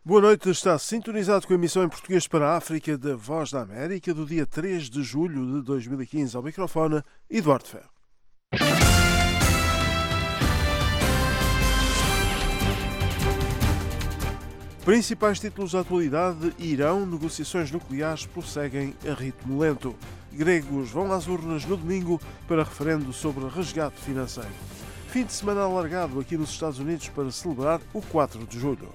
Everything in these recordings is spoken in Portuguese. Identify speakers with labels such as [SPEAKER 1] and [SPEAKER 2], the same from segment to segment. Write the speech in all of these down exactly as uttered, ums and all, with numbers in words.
[SPEAKER 1] Boa noite, está sintonizado com a emissão em português para a África da Voz da América do dia três de julho de dois mil e quinze. Ao microfone, Eduardo Ferro. Principais títulos da atualidade: Irão, negociações nucleares prosseguem a ritmo lento. Gregos vão às urnas no domingo para referendo sobre resgate financeiro. Fim de semana alargado aqui nos Estados Unidos para celebrar o quatro de julho.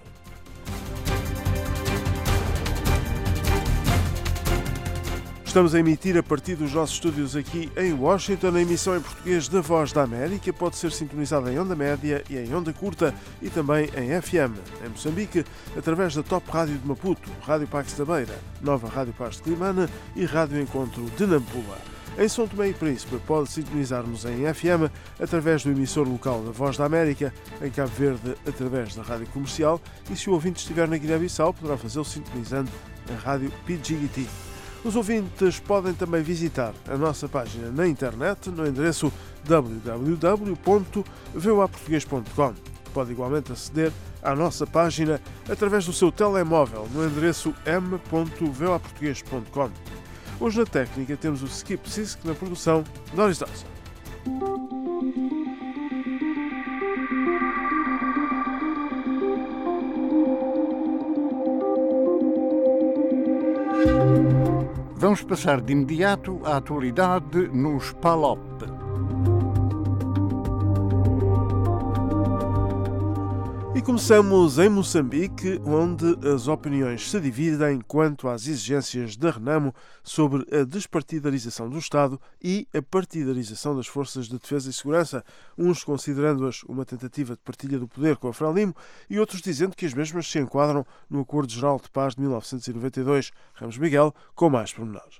[SPEAKER 1] Estamos a emitir a partir dos nossos estúdios aqui em Washington. A emissão em português da Voz da América pode ser sintonizada em onda média e em onda curta e também em F M. Em Moçambique, através da Top Rádio de Maputo, Rádio Pax da Beira, Nova Rádio Paz de Climane e Rádio Encontro de Nampula. Em São Tomé e Príncipe pode sintonizar-nos em F M através do emissor local da Voz da América, em Cabo Verde através da Rádio Comercial e se o ouvinte estiver na Guiné-Bissau poderá fazê-lo sintonizando a Rádio P G T. Os ouvintes podem também visitar a nossa página na internet no endereço w w w ponto v o a português ponto com. Pode igualmente aceder à nossa página através do seu telemóvel no endereço m ponto v o a português ponto com. Hoje na técnica temos o Skip Sisk, na produção Doris Dawson.
[SPEAKER 2] Vamos passar de imediato à atualidade nos P A L O P.
[SPEAKER 1] E começamos em Moçambique, onde as opiniões se dividem quanto às exigências da Renamo sobre a despartidarização do Estado e a partidarização das forças de defesa e segurança, uns considerando-as uma tentativa de partilha do poder com a Frelimo e outros dizendo que as mesmas se enquadram no Acordo Geral de Paz de mil novecentos e noventa e dois. Ramos Miguel, com mais pormenores.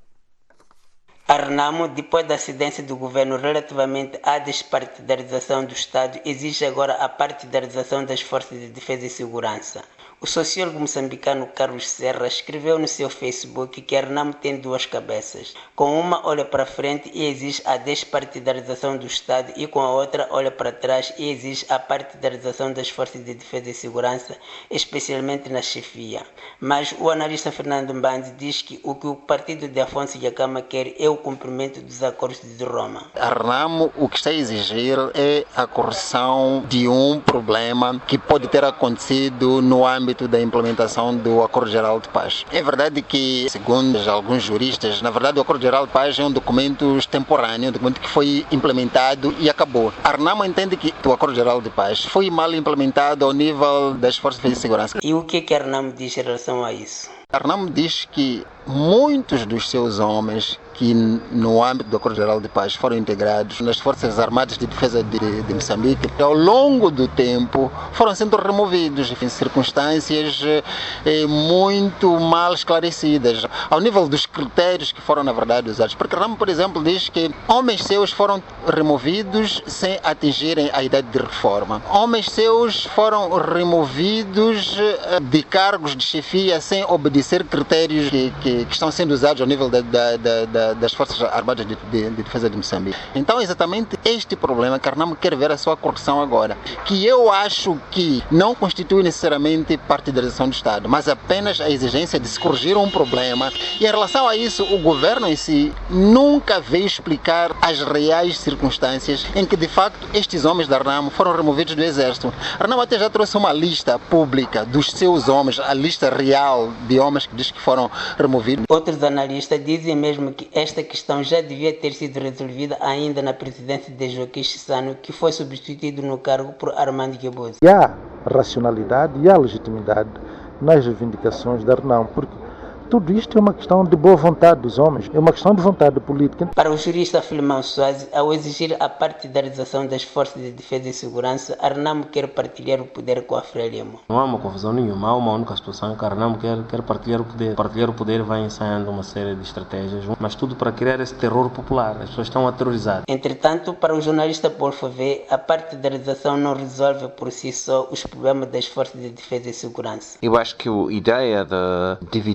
[SPEAKER 3] A Renamo, depois da cedência do governo relativamente à despartidarização do Estado, exige agora a partidarização das forças de defesa e segurança. O sociólogo moçambicano Carlos Serra escreveu no seu Facebook que a Renamo tem duas cabeças. Com uma olha para frente e exige a despartidarização do Estado e com a outra olha para trás e exige a partidarização das forças de defesa e segurança, especialmente na chefia. Mas o analista Fernando Mbandi diz que o que o partido de Afonso Dhlakama quer é o cumprimento dos acordos de Roma.
[SPEAKER 4] A Renamo o que está a exigir é a correção de um problema que pode ter acontecido no âmbito da implementação do Acordo Geral de Paz. É verdade que, segundo alguns juristas, na verdade o Acordo Geral de Paz é um documento extemporâneo, um documento que foi implementado e acabou. A Renamo entende que o Acordo Geral de Paz foi mal implementado ao nível das forças de segurança.
[SPEAKER 3] E o que, que a Renamo diz em relação a isso?
[SPEAKER 4] A Renamo diz que muitos dos seus homens que no âmbito do Acordo Geral de Paz foram integrados nas Forças Armadas de Defesa de, de Moçambique, ao longo do tempo foram sendo removidos em circunstâncias eh, muito mal esclarecidas, ao nível dos critérios que foram na verdade usados. Porque a Renamo, por exemplo, diz que homens seus foram removidos sem atingirem a idade de reforma. Homens seus foram removidos de cargos de chefia sem obedecer critérios que, que, que estão sendo usados ao nível da, da, da das Forças Armadas de, de, de Defesa de Moçambique. Então é exatamente este problema que a Renamo quer ver a sua correção agora, que eu acho que não constitui necessariamente partidarização do Estado, mas apenas a exigência de se corrigir um problema. E em relação a isso, o governo em si nunca veio explicar as reais circunstâncias em que de facto estes homens da Renamo foram removidos do Exército. A Renamo até já trouxe uma lista pública dos seus homens, a lista real de homens que diz que foram removidos.
[SPEAKER 3] Outros analistas dizem mesmo que esta questão já devia ter sido resolvida ainda na presidência de Joaquim Chissano, que foi substituído no cargo por Armando Guebuza.
[SPEAKER 5] E há racionalidade e há legitimidade nas reivindicações da Renamo, porque tudo isto é uma questão de boa vontade dos homens, é uma questão de vontade política.
[SPEAKER 3] Para o jurista Filimão Soares, ao exigir a partidarização das forças de defesa e segurança, a Renamo quer partilhar o poder com a Frelimo.
[SPEAKER 6] Não há uma confusão nenhuma, há uma única situação que a Renamo quer, quer partilhar o poder. Partilhar o poder vai ensaiando uma série de estratégias, mas tudo para criar esse terror popular. As pessoas estão aterrorizadas.
[SPEAKER 3] Entretanto, para o jornalista Paulo Fauvé, a partidarização não resolve por si só os problemas das forças de defesa e segurança.
[SPEAKER 7] Eu acho que a ideia de dividir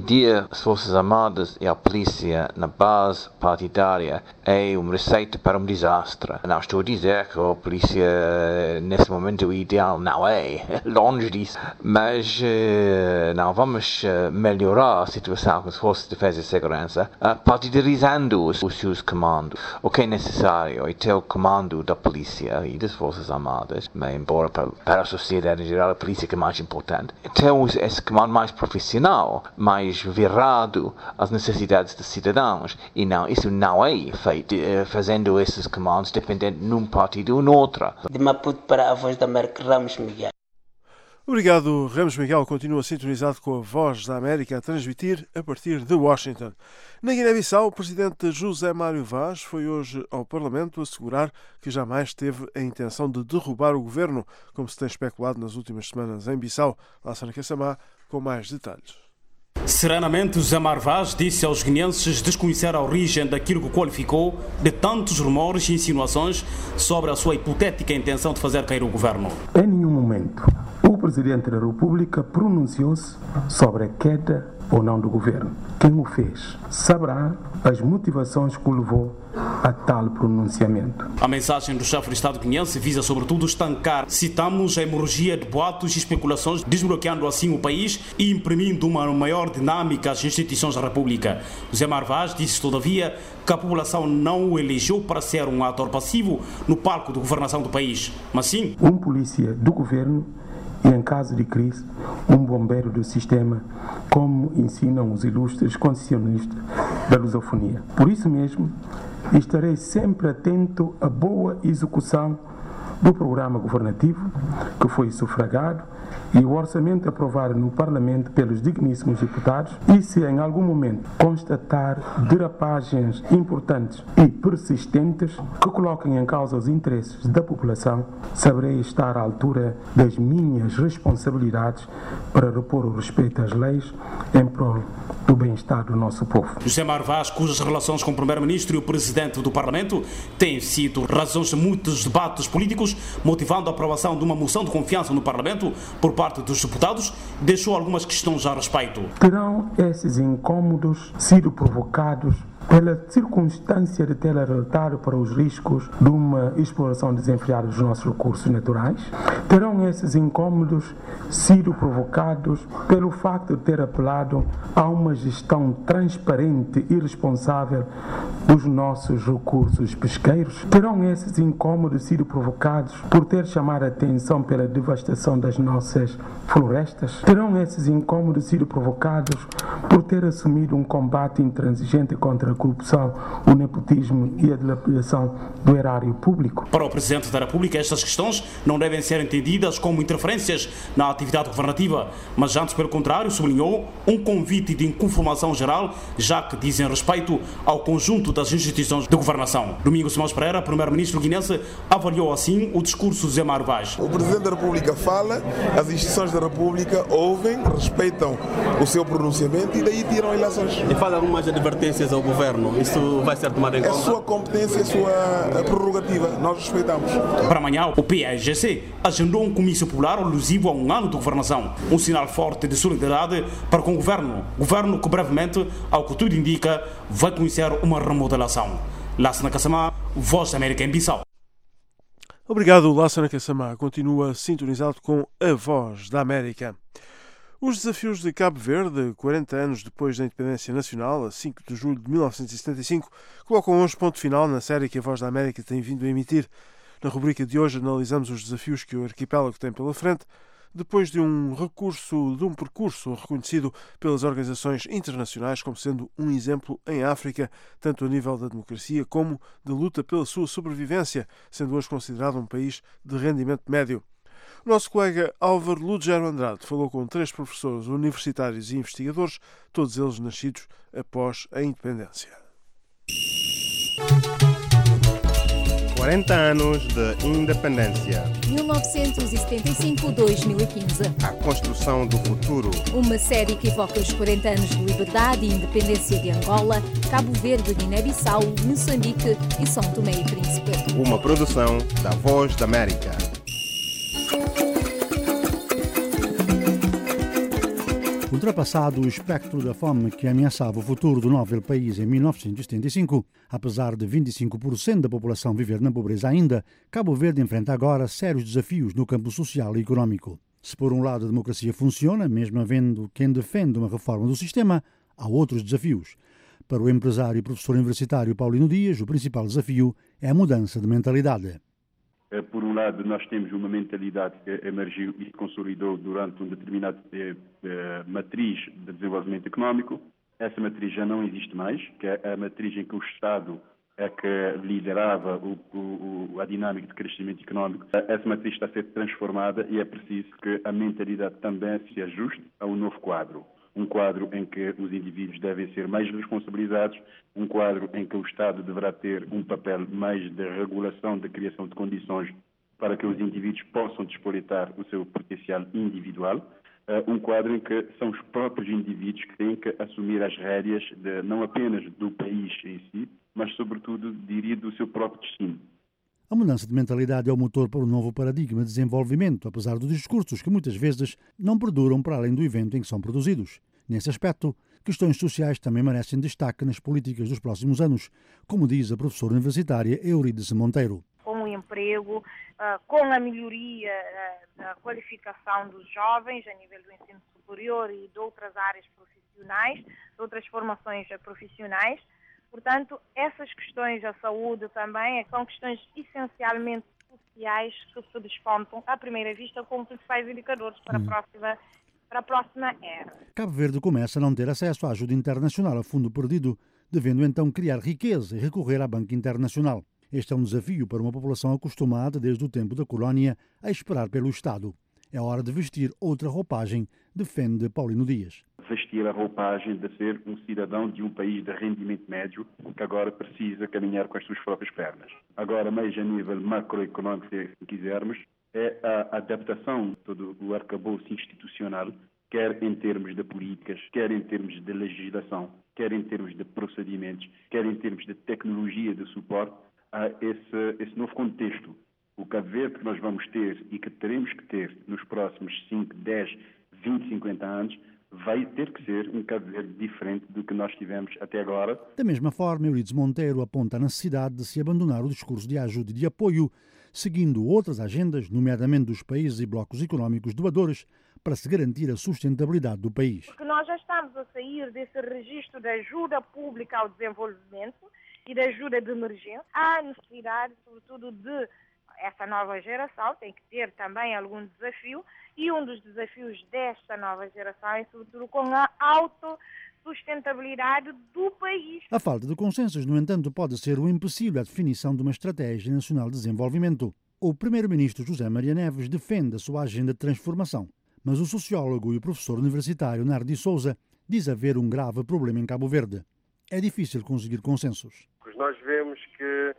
[SPEAKER 7] as Forças Armadas e a polícia na base partidária é uma receita para um desastre. Não estou a dizer que a polícia nesse momento o ideal não é, longe disso, mas uh, não vamos uh, melhorar a situação com as Forças de Defesa e Segurança uh, partidarizando os, os seus comandos. O que é necessário é ter o comando da polícia e das Forças Armadas, mas embora para, para a sociedade em geral a polícia é mais importante, ter esse comando mais profissional, mais virado às necessidades dos cidadãos, e não, isso não é feito uh, fazendo esses comandos dependendo num partido ou noutra.
[SPEAKER 3] De Maputo para a Voz da América, Ramos Miguel.
[SPEAKER 1] Obrigado, Ramos Miguel. Continua sintonizado com a Voz da América a transmitir a partir de Washington. Na Guiné-Bissau, o presidente José Mário Vaz foi hoje ao Parlamento assegurar que jamais teve a intenção de derrubar o governo, como se tem especulado nas últimas semanas em Bissau. Lassana Kassamá com mais detalhes.
[SPEAKER 8] Serenamente, José Mário Vaz disse aos guineenses desconhecer a origem daquilo que qualificou de tantos rumores e insinuações sobre a sua hipotética intenção de fazer cair o governo.
[SPEAKER 9] Em nenhum momento o Presidente da República pronunciou-se sobre a queda ou não do governo. Quem o fez saberá as motivações que o levou a tal pronunciamento.
[SPEAKER 8] A mensagem do chefe de Estado guineense visa sobretudo estancar, citamos, a hemorragia de boatos e especulações, desbloqueando assim o país e imprimindo uma maior dinâmica às instituições da República. José Mário Vaz disse, todavia, que a população não o elegeu para ser um ator passivo no palco de governação do país, mas sim
[SPEAKER 9] um polícia do governo e, em caso de crise, um bombeiro do sistema, como ensinam os ilustres constitucionalistas da lusofonia. Por isso mesmo, estarei sempre atento à boa execução do programa governativo que foi sufragado e o orçamento aprovado no Parlamento pelos digníssimos deputados, e se em algum momento constatar derapagens importantes e persistentes que coloquem em causa os interesses da população, saberei estar à altura das minhas responsabilidades para repor o respeito às leis em prol do bem-estar do nosso povo.
[SPEAKER 8] José Mário Vaz, cujas relações com o Primeiro-Ministro e o Presidente do Parlamento têm sido razões de muitos debates políticos, motivando a aprovação de uma moção de confiança no Parlamento por parte dos deputados, deixou algumas questões a respeito.
[SPEAKER 9] Terão esses incômodos sido provocados pela circunstância de ter alertado para os riscos de uma exploração desenfreada dos nossos recursos naturais? Terão esses incômodos sido provocados pelo facto de ter apelado a uma gestão transparente e responsável dos nossos recursos pesqueiros? Terão esses incômodos sido provocados por ter chamado a atenção pela devastação das nossas florestas? Terão esses incômodos sido provocados por ter assumido um combate intransigente contra a corrupção, o nepotismo e a dilapidação do erário público?
[SPEAKER 8] Para o Presidente da República, estas questões não devem ser entendidas como interferências na atividade governativa, mas antes, pelo contrário, sublinhou, um convite de inconformação geral, já que dizem respeito ao conjunto das instituições de governação. Domingos Simões Pereira, Primeiro-Ministro guinense, avaliou assim o discurso de José Mário Vaz.
[SPEAKER 10] O Presidente da República fala, as instituições da República ouvem, respeitam o seu pronunciamento e daí tiram ilações.
[SPEAKER 6] E faz algumas advertências ao governo. Isso vai ser tomado em conta?
[SPEAKER 10] É sua competência, é sua prerrogativa. Nós respeitamos.
[SPEAKER 8] Para amanhã, o P A G C agendou um comício popular alusivo a um ano de governação. Um sinal forte de solidariedade para com o governo. Governo que brevemente, ao que tudo indica, vai conhecer uma remodelação. Lassana Kassamá, Voz da América em Bissau.
[SPEAKER 1] Obrigado, Lassana Kassamá. Continua sintonizado com a Voz da América. Os desafios de Cabo Verde, quarenta anos depois da independência nacional, a cinco de julho de mil novecentos e setenta e cinco, colocam hoje ponto final na série que a Voz da América tem vindo a emitir. Na rubrica de hoje analisamos os desafios que o arquipélago tem pela frente, depois de um recurso, de um percurso reconhecido pelas organizações internacionais como sendo um exemplo em África, tanto a nível da democracia como da luta pela sua sobrevivência, sendo hoje considerado um país de rendimento médio. O nosso colega Álvaro Ludgero Andrade falou com três professores universitários e investigadores, todos eles nascidos após a independência.
[SPEAKER 11] quarenta anos de independência.
[SPEAKER 12] mil novecentos e setenta e cinco a dois mil e quinze.
[SPEAKER 11] A construção do futuro.
[SPEAKER 12] Uma série que evoca os quarenta anos de liberdade e independência de Angola, Cabo Verde, Guiné-Bissau, Moçambique e São Tomé e Príncipe.
[SPEAKER 11] Uma produção da Voz da América.
[SPEAKER 13] O Ultrapassado o espectro da fome que ameaçava o futuro do novo país em mil novecentos e setenta e cinco, apesar de vinte e cinco por cento da população viver na pobreza ainda, Cabo Verde enfrenta agora sérios desafios no campo social e económico. Se por um lado a democracia funciona, mesmo havendo quem defende uma reforma do sistema, há outros desafios. Para o empresário e professor universitário Paulino Dias, o principal desafio é a mudança de mentalidade.
[SPEAKER 14] Por um lado, nós temos uma mentalidade que emergiu e se consolidou durante uma determinada eh, eh, matriz de desenvolvimento económico. Essa matriz já não existe mais, que é a matriz em que o Estado é que liderava o, o, a dinâmica de crescimento económico. Essa matriz está a ser transformada e é preciso que a mentalidade também se ajuste a um novo quadro. Um quadro em que os indivíduos devem ser mais responsabilizados, um quadro em que o Estado deverá ter um papel mais de regulação, de criação de condições para que os indivíduos possam despolitar o seu potencial individual, uh, um quadro em que são os próprios indivíduos que têm que assumir as rédeas de, não apenas do país em si, mas sobretudo, diria, do seu próprio destino.
[SPEAKER 13] A mudança de mentalidade é o motor para um novo paradigma de desenvolvimento, apesar dos discursos que muitas vezes não perduram para além do evento em que são produzidos. Nesse aspecto, questões sociais também merecem destaque nas políticas dos próximos anos, como diz a professora universitária Eurídice Monteiro.
[SPEAKER 15] Com o emprego, com a melhoria da qualificação dos jovens a nível do ensino superior e de outras áreas profissionais, de outras formações profissionais. Portanto, essas questões da saúde também são questões essencialmente sociais que se despontam à primeira vista como principais indicadores para a próxima, para a próxima era.
[SPEAKER 13] Cabo Verde começa a não ter acesso à ajuda internacional a fundo perdido, devendo então criar riqueza e recorrer à banca internacional. Este é um desafio para uma população acostumada desde o tempo da colónia a esperar pelo Estado. É hora de vestir outra roupagem, defende Paulino Dias.
[SPEAKER 14] Vestir a roupagem de ser um cidadão de um país de rendimento médio que agora precisa caminhar com as suas próprias pernas. Agora, mais a nível macroeconómico, se quisermos, é a adaptação de todo o arcabouço institucional, quer em termos de políticas, quer em termos de legislação, quer em termos de procedimentos, quer em termos de tecnologia de suporte a esse, esse novo contexto. O Cabo Verde que nós vamos ter e que teremos que ter nos próximos cinco, dez, vinte, cinquenta anos vai ter que ser um Cabo Verde diferente do que nós tivemos até agora.
[SPEAKER 13] Da mesma forma, Eurídice Monteiro aponta a necessidade de se abandonar o discurso de ajuda e de apoio, seguindo outras agendas, nomeadamente dos países e blocos económicos doadores, para se garantir a sustentabilidade do país.
[SPEAKER 15] Porque nós já estamos a sair desse registro de ajuda pública ao desenvolvimento e de ajuda de emergência. Há necessidade, sobretudo, de essa nova geração tem que ter também algum desafio e um dos desafios desta nova geração é sobretudo com a autossustentabilidade do país.
[SPEAKER 13] A falta de consensos, no entanto, pode ser um empecilho à definição de uma estratégia nacional de desenvolvimento. O primeiro-ministro José Maria Neves defende a sua agenda de transformação, mas o sociólogo e o professor universitário Nardi Souza diz haver um grave problema em Cabo Verde. É difícil conseguir consensos.
[SPEAKER 16] Nós vemos que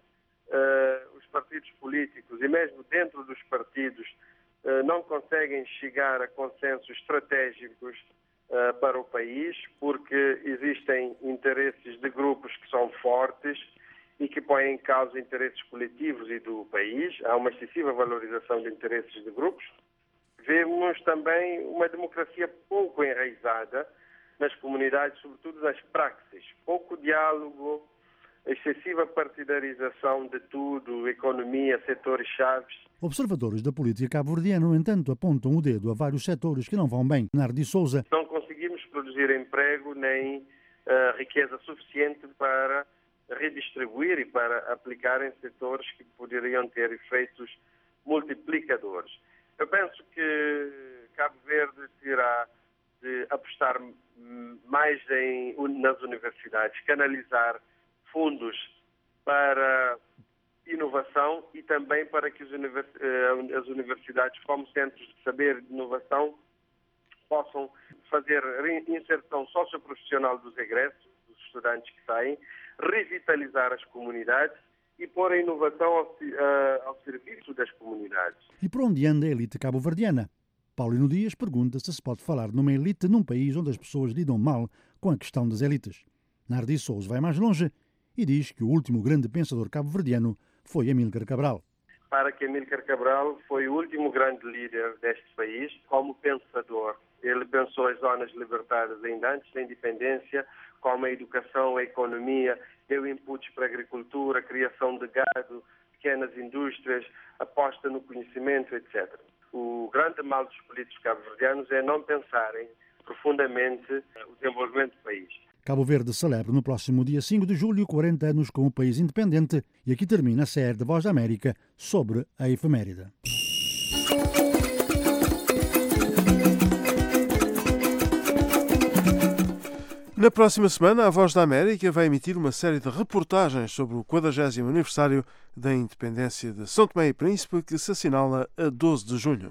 [SPEAKER 16] uh... partidos políticos e mesmo dentro dos partidos não conseguem chegar a consensos estratégicos para o país porque existem interesses de grupos que são fortes e que põem em causa interesses coletivos e do país. Há uma excessiva valorização de interesses de grupos. Vemos também uma democracia pouco enraizada nas comunidades, sobretudo nas praxes. Pouco diálogo, excessiva partidarização de tudo, economia, setores-chaves.
[SPEAKER 13] Observadores da política cabo-verdiana, no entanto, apontam o dedo a vários setores que não vão bem. Nardi Souza.
[SPEAKER 16] Não conseguimos produzir emprego nem uh, riqueza suficiente para redistribuir e para aplicar em setores que poderiam ter efeitos multiplicadores. Eu penso que Cabo Verde terá de apostar mais em, nas universidades, canalizar fundos para inovação e também para que as universidades, como centros de saber e de inovação, possam fazer inserção socioprofissional dos egressos, dos estudantes que saem, revitalizar as comunidades e pôr a inovação ao, ao serviço das comunidades.
[SPEAKER 13] E por onde anda a elite cabo-verdiana? Paulino Dias pergunta se se pode falar numa elite num país onde as pessoas lidam mal com a questão das elites. Nardi Souza vai mais longe e diz que o último grande pensador cabo-verdiano foi Amílcar Cabral.
[SPEAKER 16] Para que Amílcar Cabral foi o último grande líder deste país como pensador Ele pensou as zonas libertadas ainda antes da independência, como a educação, a economia, deu inputs para a agricultura, a criação de gado, pequenas indústrias, aposta no conhecimento, etcétera. O grande mal dos políticos cabo-verdianos é não pensarem profundamente o desenvolvimento do país.
[SPEAKER 13] Cabo Verde celebra no próximo dia cinco de julho quarenta anos como país independente e aqui termina a série da Voz da América sobre a efeméride.
[SPEAKER 1] Na próxima semana, a Voz da América vai emitir uma série de reportagens sobre o quadragésimo aniversário da independência de São Tomé e Príncipe, que se assinala a doze de julho.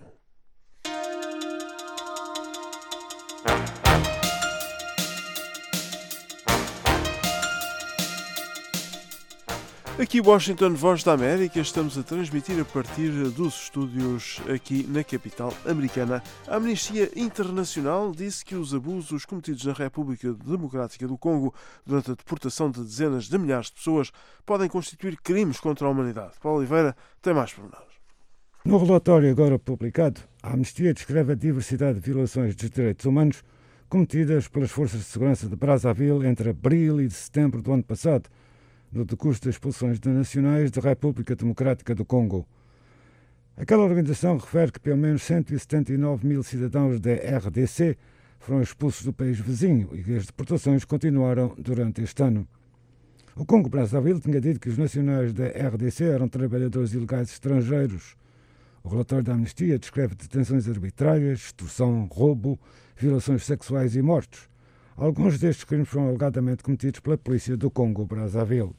[SPEAKER 1] Aqui Washington, Voz da América, estamos a transmitir a partir dos estúdios aqui na capital americana. A Amnistia Internacional disse que os abusos cometidos na República Democrática do Congo durante a deportação de dezenas de milhares de pessoas podem constituir crimes contra a humanidade. Paulo Oliveira tem mais pormenores.
[SPEAKER 17] No relatório agora publicado, a Amnistia descreve a diversidade de violações dos direitos humanos cometidas pelas forças de segurança de Brazzaville entre abril e setembro do ano passado, no decurso das expulsões de nacionais da República Democrática do Congo. Aquela organização refere que pelo menos cento e setenta e nove mil cidadãos da R D C foram expulsos do país vizinho e que as deportações continuaram durante este ano. O Congo-Brazzaville tinha dito que os nacionais da R D C eram trabalhadores ilegais estrangeiros. O relatório da Amnistia descreve detenções arbitrárias, extorsão, roubo, violações sexuais e mortes. Alguns destes crimes foram alegadamente cometidos pela polícia do Congo-Brazzaville.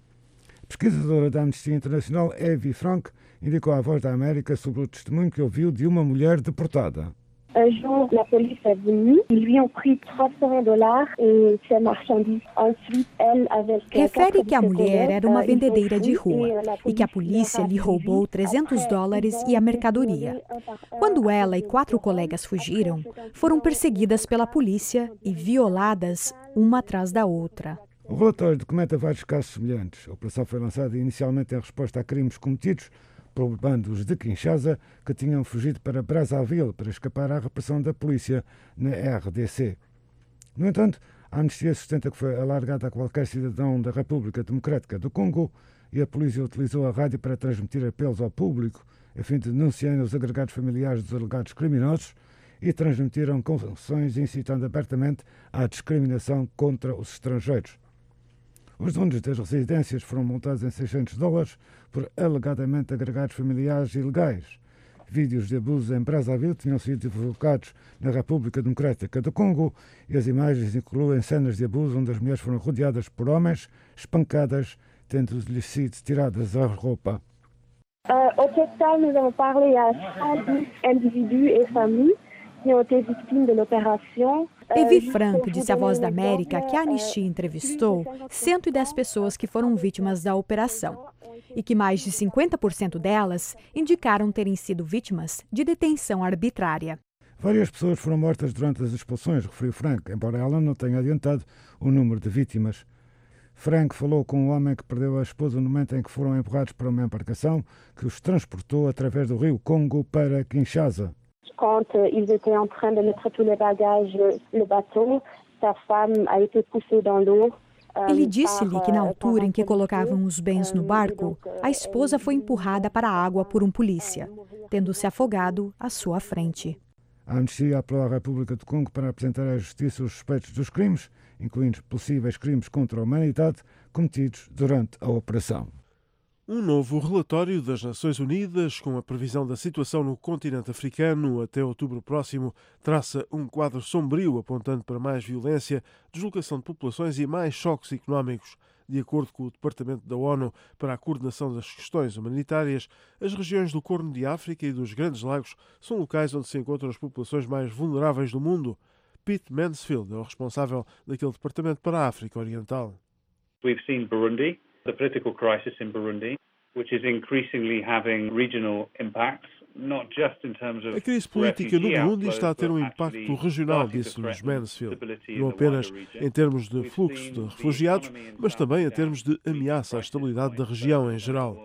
[SPEAKER 17] A pesquisadora da Amnistia Internacional, Evie Frank, indicou à Voz da América sobre o testemunho que ouviu de uma mulher deportada.
[SPEAKER 18] Un jour, la police est venue, ils lui ont pris trois cents dollars et ses marchandises. Ensuite, elle, avec
[SPEAKER 19] Refere que a mulher era uma vendedeira de rua e que a polícia lhe roubou trezentos dólares e a mercadoria. Quando ela e quatro colegas fugiram, foram perseguidas pela polícia e violadas uma atrás da outra.
[SPEAKER 17] O relatório documenta vários casos semelhantes. A operação foi lançada inicialmente em resposta a crimes cometidos por bandos de Kinshasa que tinham fugido para Brazzaville para escapar à repressão da polícia na R D C. No entanto, a Amnistia sustenta que foi alargada a qualquer cidadão da República Democrática do Congo e a polícia utilizou a rádio para transmitir apelos ao público a fim de denunciar os agregados familiares dos alegados criminosos e transmitiram confissões incitando abertamente à discriminação contra os estrangeiros. Os donos das residências foram multados em seiscentos dólares por alegadamente agregados familiares ilegais. Vídeos de abusos em Brazzaville tinham sido divulgados na República Democrática do Congo e as imagens incluem cenas de abuso onde as mulheres foram rodeadas por homens, espancadas, tendo-lhes sido tiradas a roupa.
[SPEAKER 18] Uh, au total, nous avons parlé à cent dix individus et familles qui ont été victimes de l'opération.
[SPEAKER 19] Evie Frank disse à Voz da América que a Anistia entrevistou cento e dez pessoas que foram vítimas da operação e que mais de cinquenta por cento delas indicaram terem sido vítimas de detenção arbitrária.
[SPEAKER 17] Várias pessoas foram mortas durante as expulsões, referiu Frank, embora ela não tenha adiantado o número de vítimas. Frank falou com um homem que perdeu a esposa no momento em que foram empurrados para uma embarcação que os transportou através do rio Congo para Kinshasa.
[SPEAKER 18] Quand ils étaient en train de mettre tous les bagages no bateau, sa femme a été poussée dans l'eau.
[SPEAKER 19] Ele disse-lhe que na altura em que colocavam os bens no barco, a esposa foi empurrada para a água por um polícia, tendo se afogado à sua frente.
[SPEAKER 17] A Amnistia apelou à República do Congo para apresentar à Justiça os suspeitos dos crimes, incluindo possíveis crimes contra a humanidade cometidos durante a operação.
[SPEAKER 1] Um novo relatório das Nações Unidas, com a previsão da situação no continente africano até outubro próximo, traça um quadro sombrio apontando para mais violência, deslocação de populações e mais choques económicos. De acordo com o Departamento da ONU para a Coordenação das Questões Humanitárias, as regiões do Corno de África e dos Grandes Lagos são locais onde se encontram as populações mais vulneráveis do mundo. Pete Mansfield é o responsável daquele Departamento para a África Oriental.
[SPEAKER 20] We've seen Burundi, the political crisis in Burundi, which is increasingly having regional impacts, not just in terms of.
[SPEAKER 1] A crise política no Burundi está a ter um impacto regional, disse-nos Mansfield, não apenas em termos de fluxo de refugiados, mas também em termos de ameaça à estabilidade da região em geral.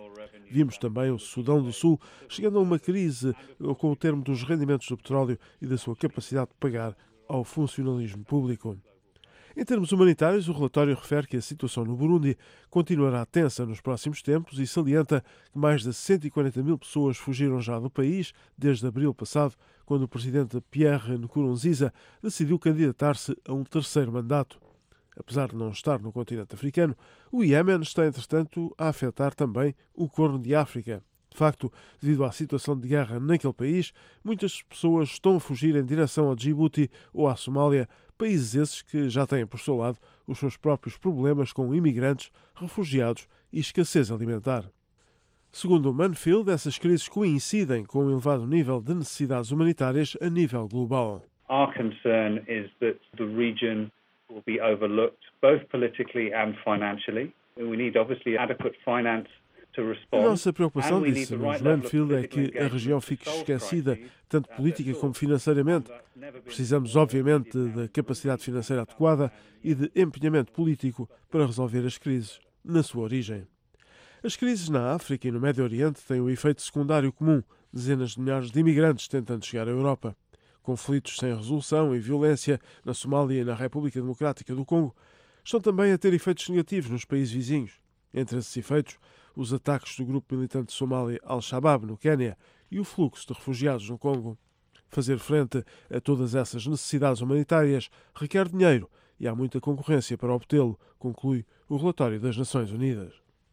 [SPEAKER 1] Vimos também o Sudão do Sul chegando a uma crise com o termo dos rendimentos do petróleo e da sua capacidade de pagar ao funcionalismo público. Em termos humanitários, o relatório refere que a situação no Burundi continuará tensa nos próximos tempos e salienta que mais de cento e quarenta mil pessoas fugiram já do país desde abril passado, quando o presidente Pierre Nkurunziza decidiu candidatar-se a um terceiro mandato. Apesar de não estar no continente africano, o Iémen está, entretanto, a afetar também o Corno de África. De facto, devido à situação de guerra naquele país, muitas pessoas estão a fugir em direção ao Djibouti ou à Somália, países esses que já têm, por seu lado, os seus próprios problemas com imigrantes, refugiados e escassez alimentar. Segundo o Manfield, essas crises coincidem com um elevado nível de necessidades humanitárias a nível global.
[SPEAKER 20] Our concern is that the region will be overlooked both politically and financially. We need obviously adequate finance.
[SPEAKER 1] A nossa preocupação, disse Manfield, é que a região fique esquecida, tanto política como financeiramente. Precisamos, obviamente, da capacidade financeira adequada e de empenhamento político para resolver as crises na sua origem. As crises na África e no Médio Oriente têm o efeito secundário comum, dezenas de milhares de imigrantes tentando chegar à Europa. Conflitos sem resolução e violência na Somália e na República Democrática do Congo estão também a ter efeitos negativos nos países vizinhos. Entre esses efeitos, os ataques do grupo militante somali Al-Shabaab no Quénia e o fluxo de refugiados no Congo. Fazer frente a todas essas necessidades humanitárias requer dinheiro e há muita concorrência para obtê-lo, conclui o relatório das Nações Unidas.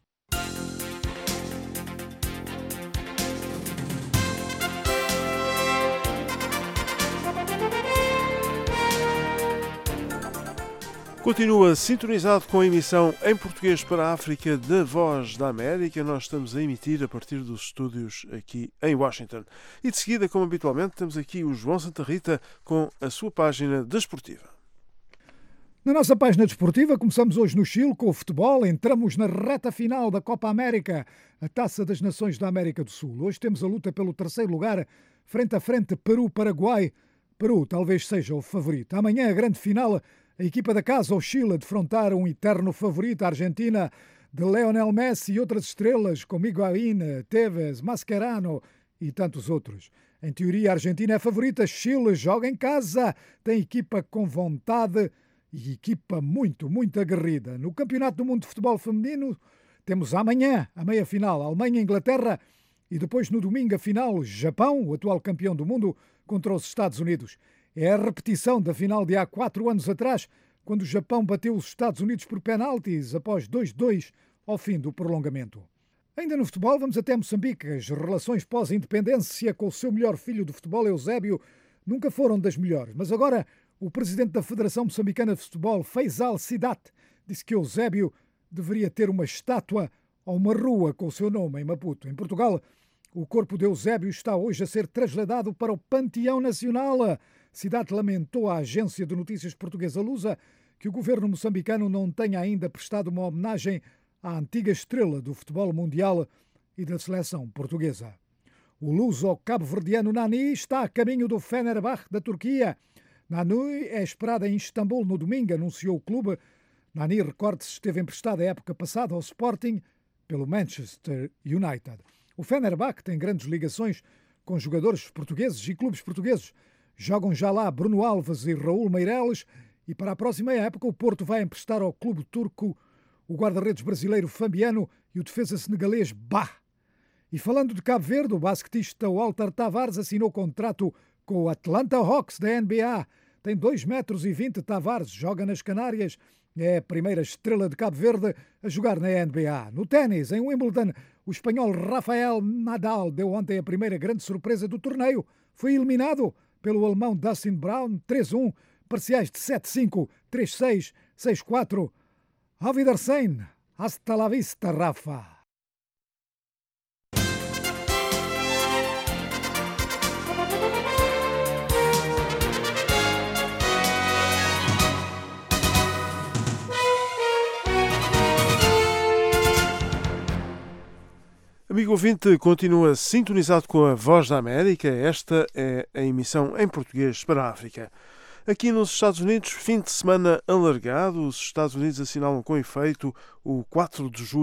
[SPEAKER 1] Continua sintonizado com a emissão em português para a África da Voz da América. Nós estamos a emitir a partir dos estúdios aqui em Washington. E de seguida, como habitualmente, temos aqui o João Santa Rita com a sua página desportiva.
[SPEAKER 21] Na nossa página desportiva, começamos hoje no Chile com o futebol. Entramos na reta final da Copa América, a Taça das Nações da América do Sul. Hoje temos a luta pelo terceiro lugar, frente a frente Peru-Paraguai. Peru talvez seja o favorito. Amanhã a grande final. A equipa da casa, o Chile, a defrontar um eterno favorito, a Argentina, de Lionel Messi e outras estrelas, como Higuaín, Tevez, Mascherano e tantos outros. Em teoria, a Argentina é favorita, Chile joga em casa, tem equipa com vontade e equipa muito, muito aguerrida. No Campeonato do Mundo de Futebol Feminino, temos amanhã a meia-final, Alemanha-Inglaterra, e depois no domingo a final, Japão, o atual campeão do mundo, contra os Estados Unidos. É a repetição da final de há quatro anos atrás, quando o Japão bateu os Estados Unidos por penaltis após dois a dois ao fim do prolongamento. Ainda no futebol, vamos até Moçambique. As relações pós-independência com o seu melhor filho do futebol, Eusébio, nunca foram das melhores. Mas agora, o presidente da Federação Moçambicana de Futebol, Faisal Sidat, disse que Eusébio deveria ter uma estátua ou uma rua com o seu nome em Maputo. Em Portugal, o corpo de Eusébio está hoje a ser trasladado para o Panteão Nacional. Sidat lamentou à agência de notícias portuguesa Lusa que o governo moçambicano não tenha ainda prestado uma homenagem à antiga estrela do futebol mundial e da seleção portuguesa. O luso-cabo-verdiano Nani está a caminho do Fenerbahçe da Turquia. Nani é esperada em Istambul no domingo, anunciou o clube. Nani, recorde-se, esteve emprestado a época passada ao Sporting pelo Manchester United. O Fenerbahçe tem grandes ligações com jogadores portugueses e clubes portugueses. Jogam já lá Bruno Alves e Raul Meireles e para a próxima época o Porto vai emprestar ao clube turco o guarda-redes brasileiro Fabiano e o defesa senegalês Bah. E falando de Cabo Verde, o basquetista Walter Tavares assinou contrato com o Atlanta Hawks da N B A. Tem dois metros e vinte, Tavares joga nas Canárias. É a primeira estrela de Cabo Verde a jogar na N B A. No ténis, em Wimbledon, o espanhol Rafael Nadal deu ontem a primeira grande surpresa do torneio. Foi eliminado pelo alemão Dustin Brown, três a um, parciais de sete a cinco, três a seis, seis a quatro. Auf Wiedersehen, hasta la vista, Rafa.
[SPEAKER 1] Amigo ouvinte, continua sintonizado com a Voz da América. Esta é a emissão em português para a África. Aqui nos Estados Unidos, fim de semana alargado. Os Estados Unidos assinalam com efeito o quatro de julho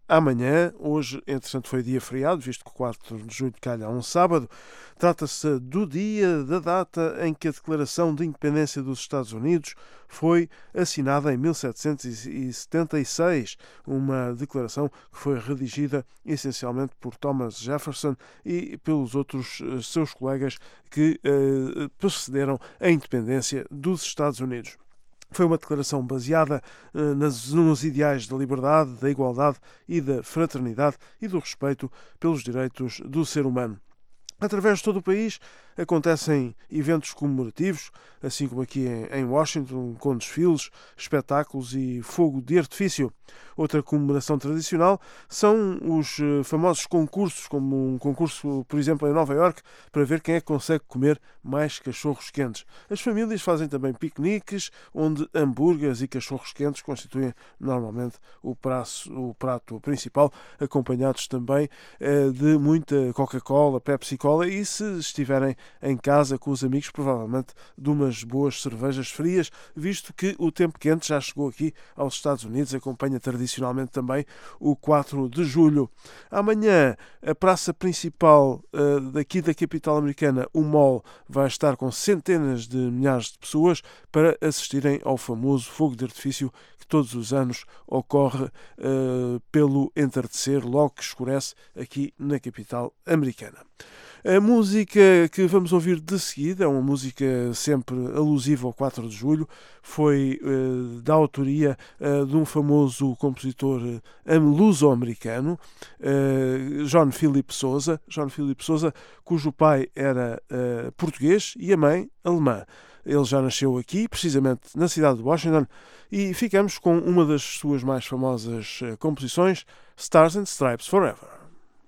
[SPEAKER 1] amanhã. Hoje, entretanto, foi dia feriado, visto que o quatro de julho calha a um sábado. Trata-se do dia, da data em que a Declaração de Independência dos Estados Unidos foi assinada em mil setecentos e setenta e seis, uma declaração que foi redigida essencialmente por Thomas Jefferson e pelos outros seus colegas que eh, precederam a independência dos Estados Unidos. Foi uma declaração baseada eh, nas, nos ideais da liberdade, da igualdade e da fraternidade e do respeito pelos direitos do ser humano. Através de todo o país acontecem eventos comemorativos, assim como aqui em Washington, com desfiles, espetáculos e fogo de artifício. Outra comemoração tradicional são os famosos concursos, como um concurso, por exemplo, em Nova Iorque, para ver quem é que consegue comer mais cachorros quentes. As famílias fazem também piqueniques, onde hambúrgueres e cachorros quentes constituem normalmente o prato, o prato principal, acompanhados também eh, de muita Coca-Cola, Pepsi-Cola e, se estiverem em casa com os amigos, provavelmente de umas boas cervejas frias, visto que o tempo quente já chegou aqui aos Estados Unidos, acompanha tradicionalmente também o quatro de julho. Amanhã, a praça principal uh, daqui da capital americana, o Mall, vai estar com centenas de milhares de pessoas para assistirem ao famoso fogo de artifício que todos os anos ocorre uh, pelo entardecer, logo que escurece aqui na capital americana. A música que vamos ouvir de seguida é uma música sempre alusiva ao quatro de julho, foi uh, da autoria uh, de um famoso compositor uh, luso-americano, uh, John Philip Sousa, John Philip Sousa, cujo pai era uh, português e a mãe alemã. Ele já nasceu aqui, precisamente na cidade de Washington, e ficamos com uma das suas mais famosas uh, composições, Stars and Stripes Forever.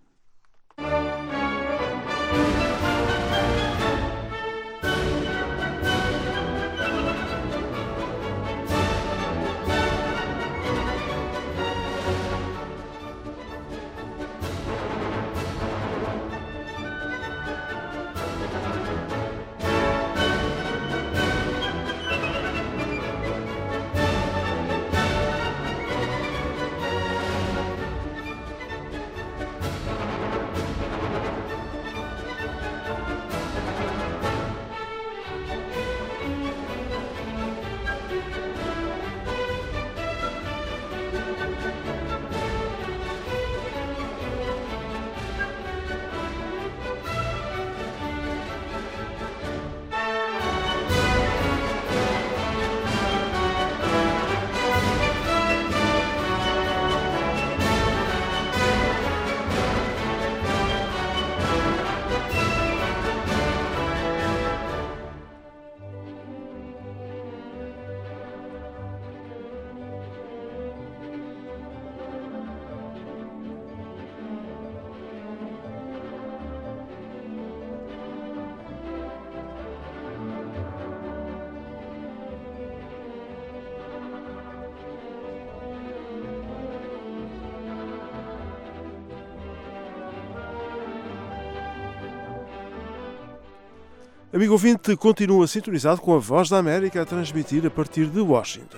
[SPEAKER 1] Amigo ouvinte, continua sintonizado com a Voz da América a transmitir a partir de Washington.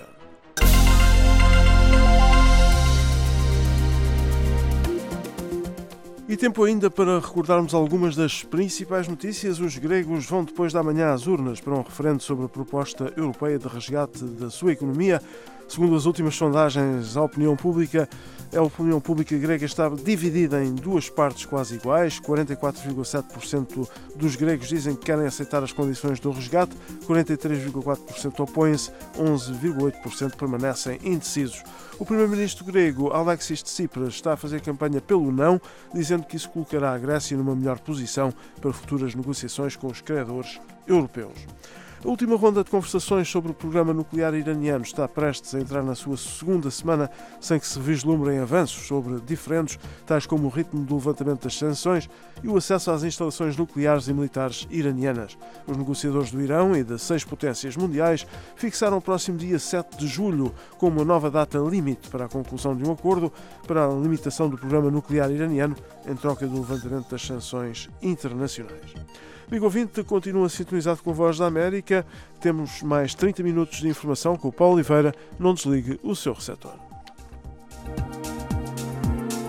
[SPEAKER 1] E tempo ainda para recordarmos algumas das principais notícias. Os gregos vão depois da manhã às urnas para um referendo sobre a proposta europeia de resgate da sua economia. Segundo as últimas sondagens, a opinião pública, a opinião pública grega está dividida em duas partes quase iguais. quarenta e quatro vírgula sete por cento dos gregos dizem que querem aceitar as condições do resgate, quarenta e três vírgula quatro por cento opõem-se, onze vírgula oito por cento permanecem indecisos. O primeiro-ministro grego, Alexis Tsipras, está a fazer campanha pelo não, dizendo que isso colocará a Grécia numa melhor posição para futuras negociações com os credores europeus. A última ronda de conversações sobre o programa nuclear iraniano está prestes a entrar na sua segunda semana sem que se vislumbrem avanços sobre diferentes, tais como o ritmo do levantamento das sanções e o acesso às instalações nucleares e militares iranianas. Os negociadores do Irão e das seis potências mundiais fixaram o próximo dia sete de julho como uma nova data limite para a conclusão de um acordo para a limitação do programa nuclear iraniano em troca do levantamento das sanções internacionais. Amigo ouvinte, continua sintonizado com a Voz da América. Temos mais trinta minutos de informação com o Paulo Oliveira. Não desligue o seu receptor.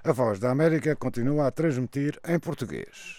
[SPEAKER 17] A Voz da América continua a transmitir em português.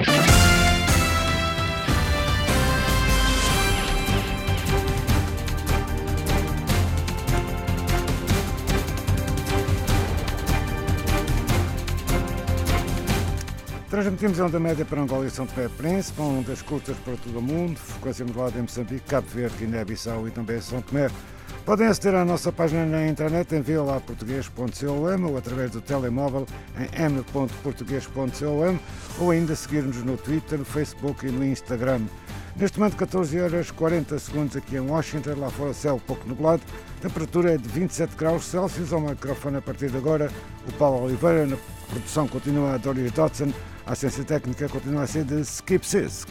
[SPEAKER 17] Transmitimos a onda média para Angola e São Tomé e Príncipe, ondas curtas para todo o mundo, frequência modulada em Moçambique, Cabo Verde, Guiné-Bissau e também São Tomé. Podem aceder à nossa página na internet em viola português ponto com ou através do telemóvel em m ponto português ponto com ou ainda seguir-nos no Twitter, no Facebook e no Instagram. Neste momento, catorze horas e quarenta segundos aqui em Washington, lá fora céu pouco nublado, temperatura é de vinte e sete graus Celsius. Ao microfone a partir de agora, o Paulo Oliveira, na produção continua a Doris Dodson, a assistência técnica continua a ser de Skip Sisk.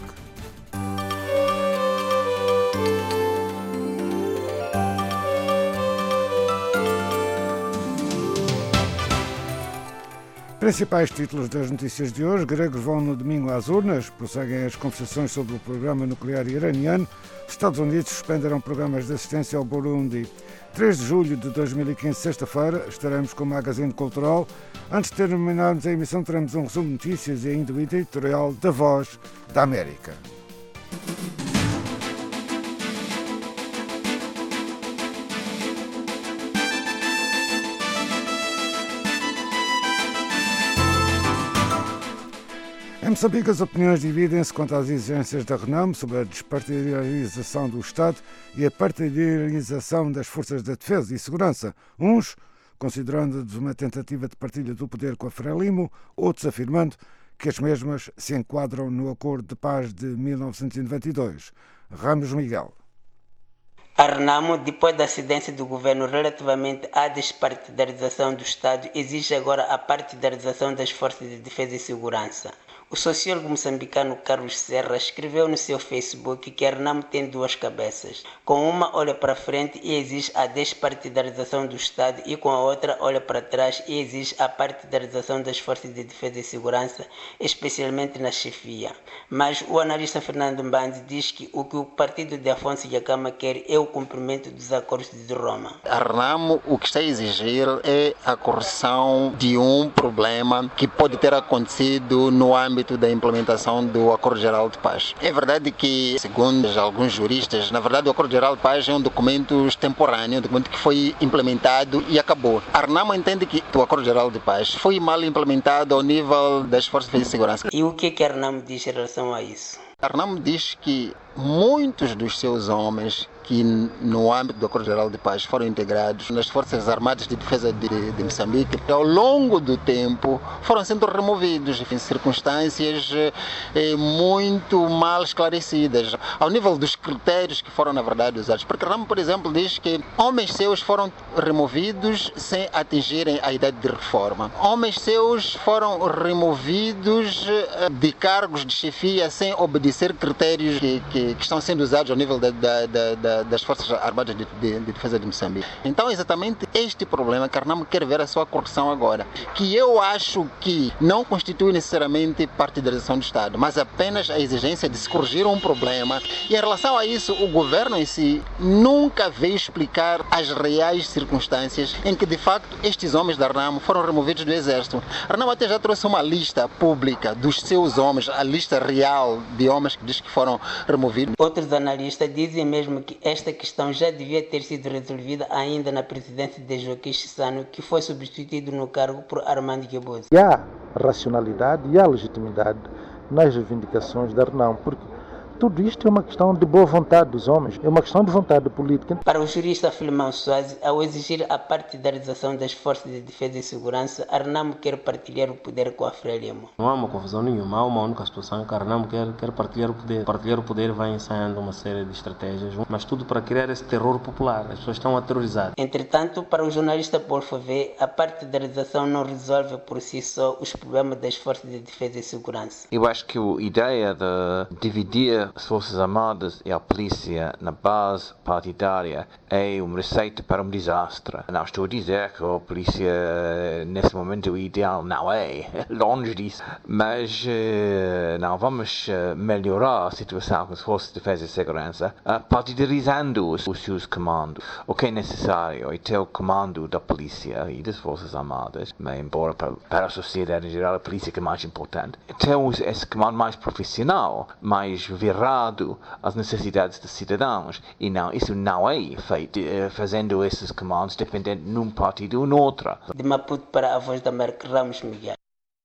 [SPEAKER 17] Principais títulos das notícias de hoje: gregos vão no domingo às urnas, prosseguem as conversações sobre o programa nuclear iraniano, Estados Unidos suspenderão programas de assistência ao Burundi. três de julho de dois mil e quinze, sexta-feira, estaremos com o Magazine Cultural. Antes de terminarmos a emissão, teremos um resumo de notícias e ainda o editorial da Voz da América. Em Moçambique, as opiniões dividem-se quanto às exigências da Renamo sobre a despartidarização do Estado e a partidarização das forças de defesa e segurança. Uns considerando-as uma tentativa de partilha do poder com a Frelimo, outros afirmando que as mesmas se enquadram no Acordo de Paz de mil novecentos e noventa e dois. Ramos Miguel.
[SPEAKER 3] A Renamo, depois da cedência do governo relativamente à despartidarização do Estado, exige agora a partidarização das forças de defesa e segurança. O sociólogo moçambicano Carlos Serra escreveu no seu Facebook que a Renamo tem duas cabeças. Com uma olha para frente e exige a despartidarização do Estado e com a outra olha para trás e exige a partidarização das forças de defesa e segurança, especialmente na chefia. Mas o analista Fernando Mbandi diz que o que o partido de Afonso Dhlakama quer é o cumprimento dos acordos de Roma.
[SPEAKER 4] A Renamo o que está a exigir é a correção de um problema que pode ter acontecido no âmbito da implementação do Acordo Geral de Paz. É verdade que, segundo alguns juristas, na verdade o Acordo Geral de Paz é um documento temporâneo, um documento que foi implementado e acabou. A Renamo entende que o Acordo Geral de Paz foi mal implementado ao nível das forças de segurança.
[SPEAKER 3] E o que, que a Renamo diz em relação a isso?
[SPEAKER 4] A Renamo diz que muitos dos seus homens que no âmbito do Acordo Geral de Paz foram integrados nas Forças Armadas de Defesa de, de Moçambique, ao longo do tempo foram sendo removidos em circunstâncias eh, muito mal esclarecidas, ao nível dos critérios que foram na verdade usados. Porque Renamo, por exemplo, diz que homens seus foram removidos sem atingirem a idade de reforma. Homens seus foram removidos de cargos de chefia sem obedecer critérios que, que, que estão sendo usados ao nível da, da, da das Forças Armadas de, de, de Defesa de Moçambique. Então, exatamente este problema que a Renamo quer ver a sua correção agora, que eu acho que não constitui necessariamente partidarização do Estado, mas apenas a exigência de se corrigir um problema. E em relação a isso, o governo em si nunca veio explicar as reais circunstâncias em que, de facto, estes homens da Renamo foram removidos do Exército. A Renamo até já trouxe uma lista pública dos seus homens, a lista real de homens que diz que foram removidos.
[SPEAKER 3] Outros analistas dizem mesmo que esta questão já devia ter sido resolvida ainda na presidência de Joaquim Chissano, que foi substituído no cargo por Armando Guebuza.
[SPEAKER 5] E há racionalidade e há legitimidade nas reivindicações da Renamo, porque tudo isto é uma questão de boa vontade dos homens, é uma questão de vontade política.
[SPEAKER 3] Para o jurista Filimão Soares, ao exigir a partidarização das forças de defesa e segurança, a Renamo quer partilhar o poder com a Frelimo.
[SPEAKER 6] Não há uma confusão nenhuma, há uma única situação que a Renamo quer, quer partilhar o poder. Partilhar o poder vai ensaiando uma série de estratégias, mas tudo para criar esse terror popular. As pessoas estão aterrorizadas.
[SPEAKER 3] Entretanto, para o jornalista Paul Fauvé, a partidarização não resolve por si só os problemas das forças de defesa e segurança.
[SPEAKER 7] Eu acho que a ideia de dividir as Forças Armadas e a polícia na base partidária é uma receita para um desastre. Não estou a dizer que a polícia nesse momento o ideal não é, longe disso, mas uh, não vamos uh, melhorar a situação com as Forças de Defesa e Segurança uh, partidarizando os, os seus comandos. O que é necessário é ter o comando da polícia e das Forças Armadas, mas embora para, para a sociedade em geral a polícia que é mais importante, ter esse comando mais profissional, mais virado às necessidades dos cidadãos, e não, isso não é feito uh, fazendo esses comandos dependendo num partido ou noutra.
[SPEAKER 3] De Maputo para a Voz da América, Ramos Miguel.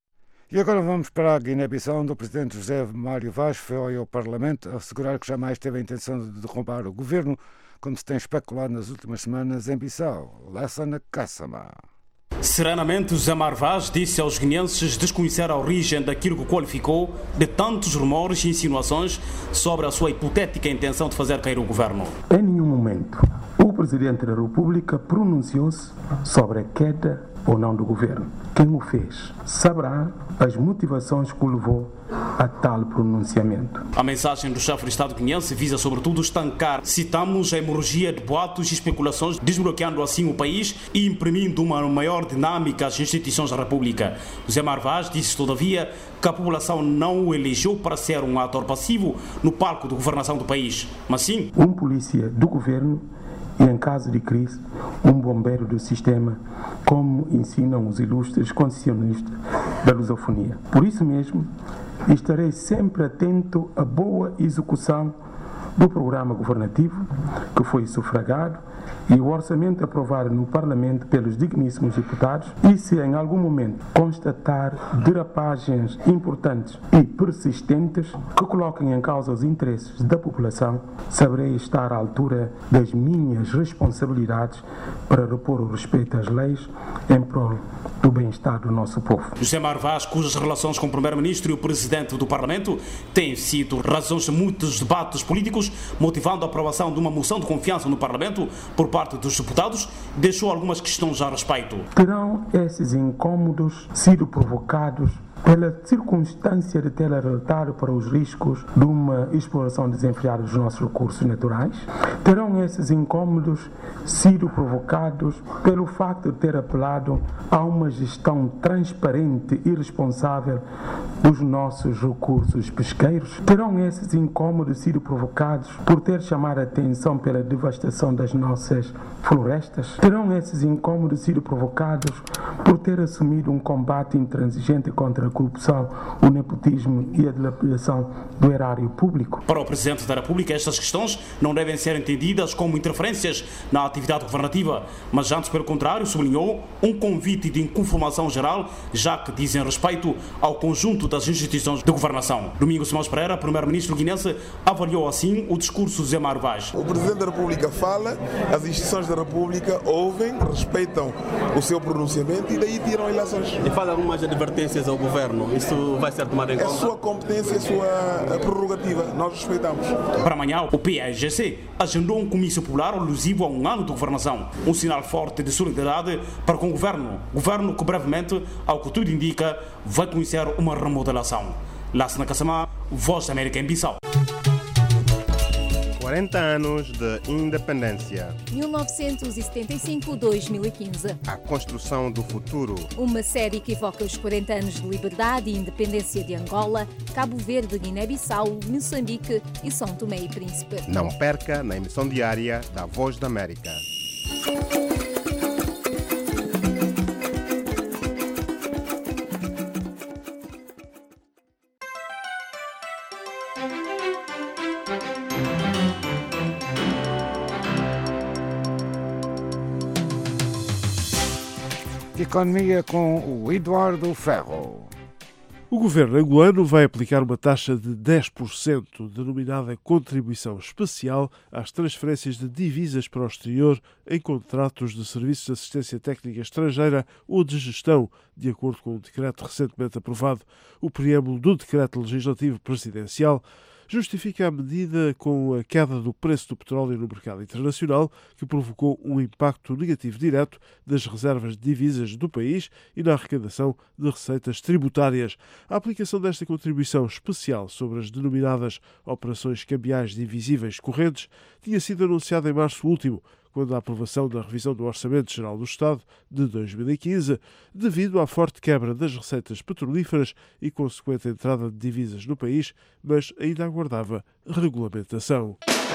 [SPEAKER 17] E agora vamos para a Guiné-Bissau, onde o presidente José Mário Vaz foi ao Parlamento assegurar que jamais teve a intenção de derrubar o governo, como se tem especulado nas últimas semanas em Bissau. Lassana Kassama.
[SPEAKER 8] Serenamente, José Mário Vaz disse aos guineenses desconhecer a origem daquilo que qualificou de tantos rumores e insinuações sobre a sua hipotética intenção de fazer cair o governo.
[SPEAKER 9] Em nenhum momento o Presidente da República pronunciou-se sobre a queda ou não do governo. Quem o fez saberá as motivações que o levou a tal pronunciamento.
[SPEAKER 8] A mensagem do chefe do Estado guineense visa sobretudo estancar, citamos, a hemorragia de boatos e especulações, desbloqueando assim o país e imprimindo uma maior dinâmica às instituições da República. José Mário Vaz disse, todavia, que a população não o elegeu para ser um ator passivo no palco de governação do país, mas sim
[SPEAKER 9] um polícia do governo e, em caso de crise, um bombeiro do sistema, como ensinam os ilustres constitucionalistas da lusofonia. Por isso mesmo, estarei sempre atento à boa execução do programa governativo que foi sufragado e o orçamento aprovado no Parlamento pelos digníssimos deputados, e se em algum momento constatar derapagens importantes e persistentes que coloquem em causa os interesses da população, saberei estar à altura das minhas responsabilidades para repor o respeito às leis em prol do bem-estar do nosso povo.
[SPEAKER 8] José Mário Vaz, cujas relações com o Primeiro-Ministro e o Presidente do Parlamento têm sido razões de muitos debates políticos, motivando a aprovação de uma moção de confiança no Parlamento por parte dos deputados, deixou algumas questões a respeito.
[SPEAKER 9] Terão esses incômodos sido provocados pela circunstância de ter alertado para os riscos de uma exploração desenfreada dos nossos recursos naturais? Terão esses incômodos sido provocados pelo facto de ter apelado a uma gestão transparente e responsável dos nossos recursos pesqueiros? Terão esses incômodos sido provocados por ter chamado a atenção pela devastação das nossas florestas? Terão esses incômodos sido provocados por ter assumido um combate intransigente contra a corrupção, o nepotismo e a dilapidação do erário público?
[SPEAKER 8] Para o Presidente da República, estas questões não devem ser entendidas como interferências na atividade governativa, mas antes, pelo contrário, sublinhou, um convite de inconformação geral, já que dizem respeito ao conjunto das instituições de governação. Domingos Simões Pereira, Primeiro-Ministro guinense, avaliou assim o discurso de José Mário Vaz.
[SPEAKER 10] O Presidente da República fala, as instituições da República ouvem, respeitam o seu pronunciamento e daí tiram eleições.
[SPEAKER 6] E faz algumas advertências ao governo. Isso vai ser tomado em conta?
[SPEAKER 10] É sua competência, é sua prerrogativa. Nós respeitamos.
[SPEAKER 8] Para amanhã, o P A G C agendou um comício popular alusivo a um ano de governação. Um sinal forte de solidariedade para com o governo. Governo que brevemente, ao que tudo indica, vai conhecer uma remodelação. Lassana Kassama, Voz da América em Bissau.
[SPEAKER 11] quarenta anos de independência.
[SPEAKER 12] mil novecentos e setenta e cinco a dois mil e quinze.
[SPEAKER 11] A construção do futuro.
[SPEAKER 12] Uma série que evoca os quarenta anos de liberdade e independência de Angola, Cabo Verde, Guiné-Bissau, Moçambique e São Tomé e Príncipe.
[SPEAKER 11] Não perca na emissão diária da Voz da América.
[SPEAKER 17] Economia com o Eduardo Ferro.
[SPEAKER 1] O governo angolano vai aplicar uma taxa de dez por cento, denominada Contribuição Especial, às transferências de divisas para o exterior em contratos de serviços de assistência técnica estrangeira ou de gestão, de acordo com um decreto recentemente aprovado. O preâmbulo do decreto legislativo presidencial justifica a medida com a queda do preço do petróleo no mercado internacional, que provocou um impacto negativo direto das reservas de divisas do país e na arrecadação de receitas tributárias. A aplicação desta contribuição especial sobre as denominadas operações cambiais divisíveis correntes tinha sido anunciada em março último, quando a aprovação da revisão do Orçamento Geral do Estado de dois mil e quinze, devido à forte quebra das receitas petrolíferas e consequente entrada de divisas no país, mas ainda aguardava regulamentação.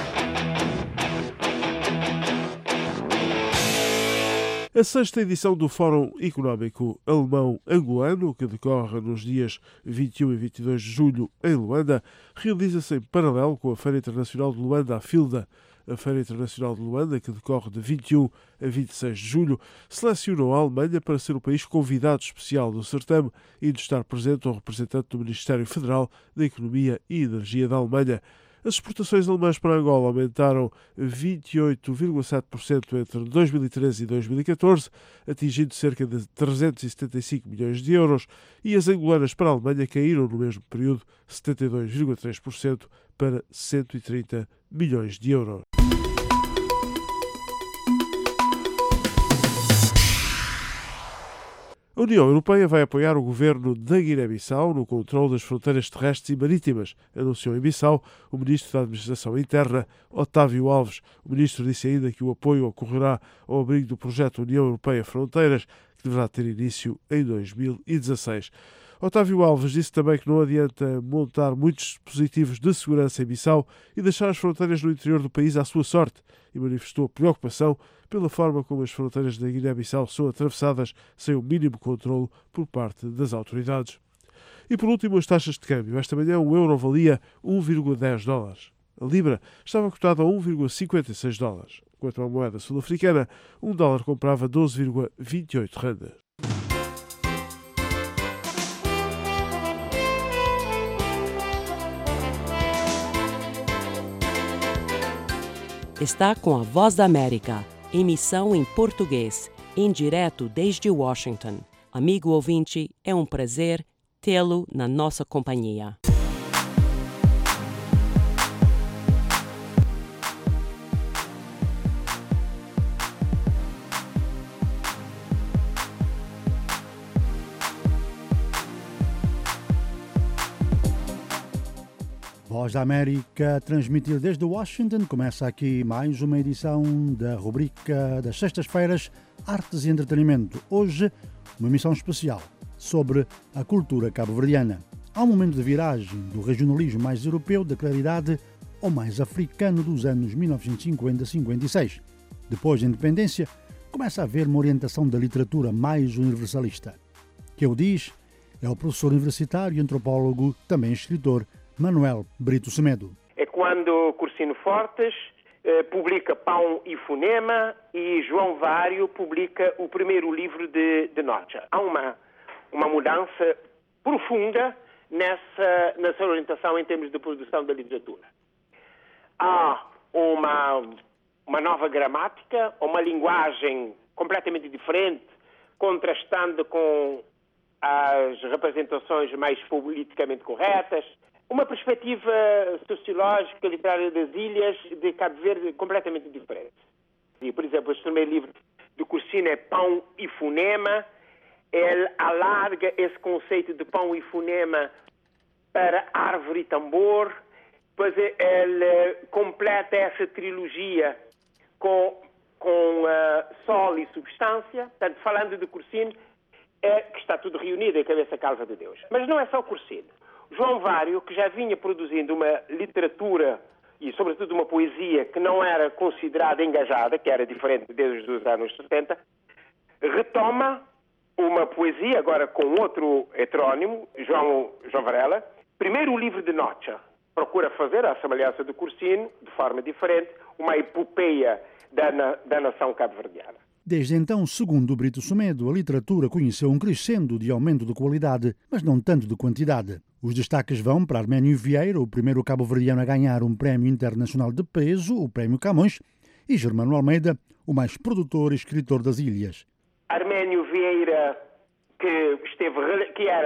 [SPEAKER 1] A sexta edição do Fórum Económico Alemão-Angolano, que decorre nos dias vinte e um e vinte e dois de julho em Luanda, realiza-se em paralelo com a Feira Internacional de Luanda, a FILDA. A Feira Internacional de Luanda, que decorre de vinte e um a vinte e seis de julho, selecionou a Alemanha para ser o país convidado especial do certame e de estar presente o representante do Ministério Federal da Economia e Energia da Alemanha. As exportações alemãs para Angola aumentaram vinte e oito vírgula sete por cento entre dois mil e treze e dois mil e catorze, atingindo cerca de trezentos e setenta e cinco milhões de euros, e as angolanas para a Alemanha caíram no mesmo período setenta e dois vírgula três por cento para cento e trinta milhões de euros. A União Europeia vai apoiar o governo da Guiné-Bissau no controle das fronteiras terrestres e marítimas, anunciou em Bissau o ministro da Administração Interna, Otávio Alves. O ministro disse ainda que o apoio ocorrerá ao abrigo do projeto União Europeia Fronteiras, que deverá ter início em dois mil e dezasseis. Otávio Alves disse também que não adianta montar muitos dispositivos de segurança em Bissau e deixar as fronteiras no interior do país à sua sorte, e manifestou preocupação pela forma como as fronteiras da Guiné-Bissau são atravessadas sem o mínimo controlo por parte das autoridades. E por último, as taxas de câmbio. Esta manhã um euro valia um vírgula dez dólares. A libra estava cotada a um vírgula cinquenta e seis dólares. Quanto à moeda sul-africana, um dólar comprava doze vírgula vinte e oito rendas.
[SPEAKER 2] Está com a Voz da América, emissão em português, em direto desde Washington. Amigo ouvinte, é um prazer tê-lo na nossa companhia.
[SPEAKER 13] Voz da América, transmitir desde Washington. Começa aqui mais uma edição da rubrica das sextas-feiras, Artes e Entretenimento. Hoje, uma emissão especial sobre a cultura cabo-verdiana. Há um momento de viragem do regionalismo mais europeu da claridade ao mais africano dos anos mil novecentos e cinquenta a cinquenta e seis. Depois da independência, começa a haver uma orientação da literatura mais universalista. Que o diz é o professor universitário e antropólogo, também escritor, Manuel Brito Semedo.
[SPEAKER 22] É quando Cursino Fortes eh, publica Pão e Fonema e João Vário publica o primeiro livro de, de Nocha. Há uma, uma mudança profunda nessa, nessa orientação em termos de produção da literatura. Há uma, uma nova gramática, uma linguagem completamente diferente, contrastando com as representações mais politicamente corretas, uma perspectiva sociológica, literária das ilhas de Cabo Verde completamente diferente. E, por exemplo, este primeiro livro do Cursino é Pão e Fonema. Ele alarga esse conceito de pão e fonema para árvore e tambor. Depois ele completa essa trilogia com, com uh, sol e substância. Portanto, falando de Cursino, é que está tudo reunido em Cabeça Calva de Deus. Mas não é só Cursino. João Vário, que já vinha produzindo uma literatura e, sobretudo, uma poesia que não era considerada engajada, que era diferente desde os anos setenta, retoma uma poesia, agora com outro heterónimo, João, João Varela. Primeiro o livro de Nocha procura fazer, à semelhança do Cursino, de forma diferente, uma epopeia da, na, da nação cabo-verdiana.
[SPEAKER 13] Desde então, segundo Brito Semedo, a literatura conheceu um crescendo de aumento de qualidade, mas não tanto de quantidade. Os destaques vão para Arménio Vieira, o primeiro cabo-verdiano a ganhar um prémio internacional de peso, o Prémio Camões, e Germano Almeida, o mais produtor e escritor das ilhas.
[SPEAKER 22] Arménio Vieira, que, esteve, que era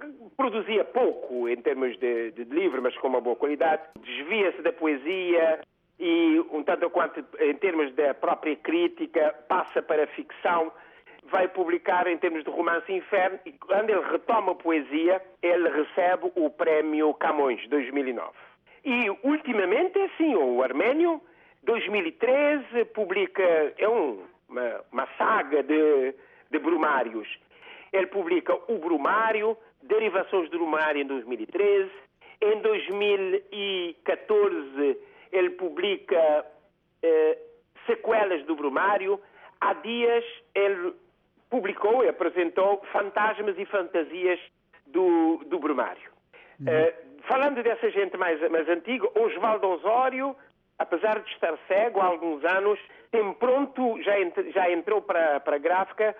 [SPEAKER 22] produzia pouco em termos de, de livro, mas com uma boa qualidade. Desvia-se da poesia e, um tanto quanto em termos da própria crítica, passa para a ficção. Vai publicar em termos de romance Inferno e quando ele retoma a poesia, ele recebe o prémio Camões dois mil e nove. E ultimamente, sim, o Arménio, dois mil e treze, publica, é um, uma, uma saga de, de brumários. Ele publica o Brumário, Derivações do Brumário em dois mil e treze. Em dois mil e catorze, ele publica eh, Sequelas do Brumário. Há dias, ele publicou e apresentou Fantasmas e Fantasias do, do Brumário. Uhum. Uh, falando dessa gente mais, mais antiga, Osvaldo Osório, apesar de estar cego há alguns anos, tem pronto, já, ent, já entrou para, para a gráfica,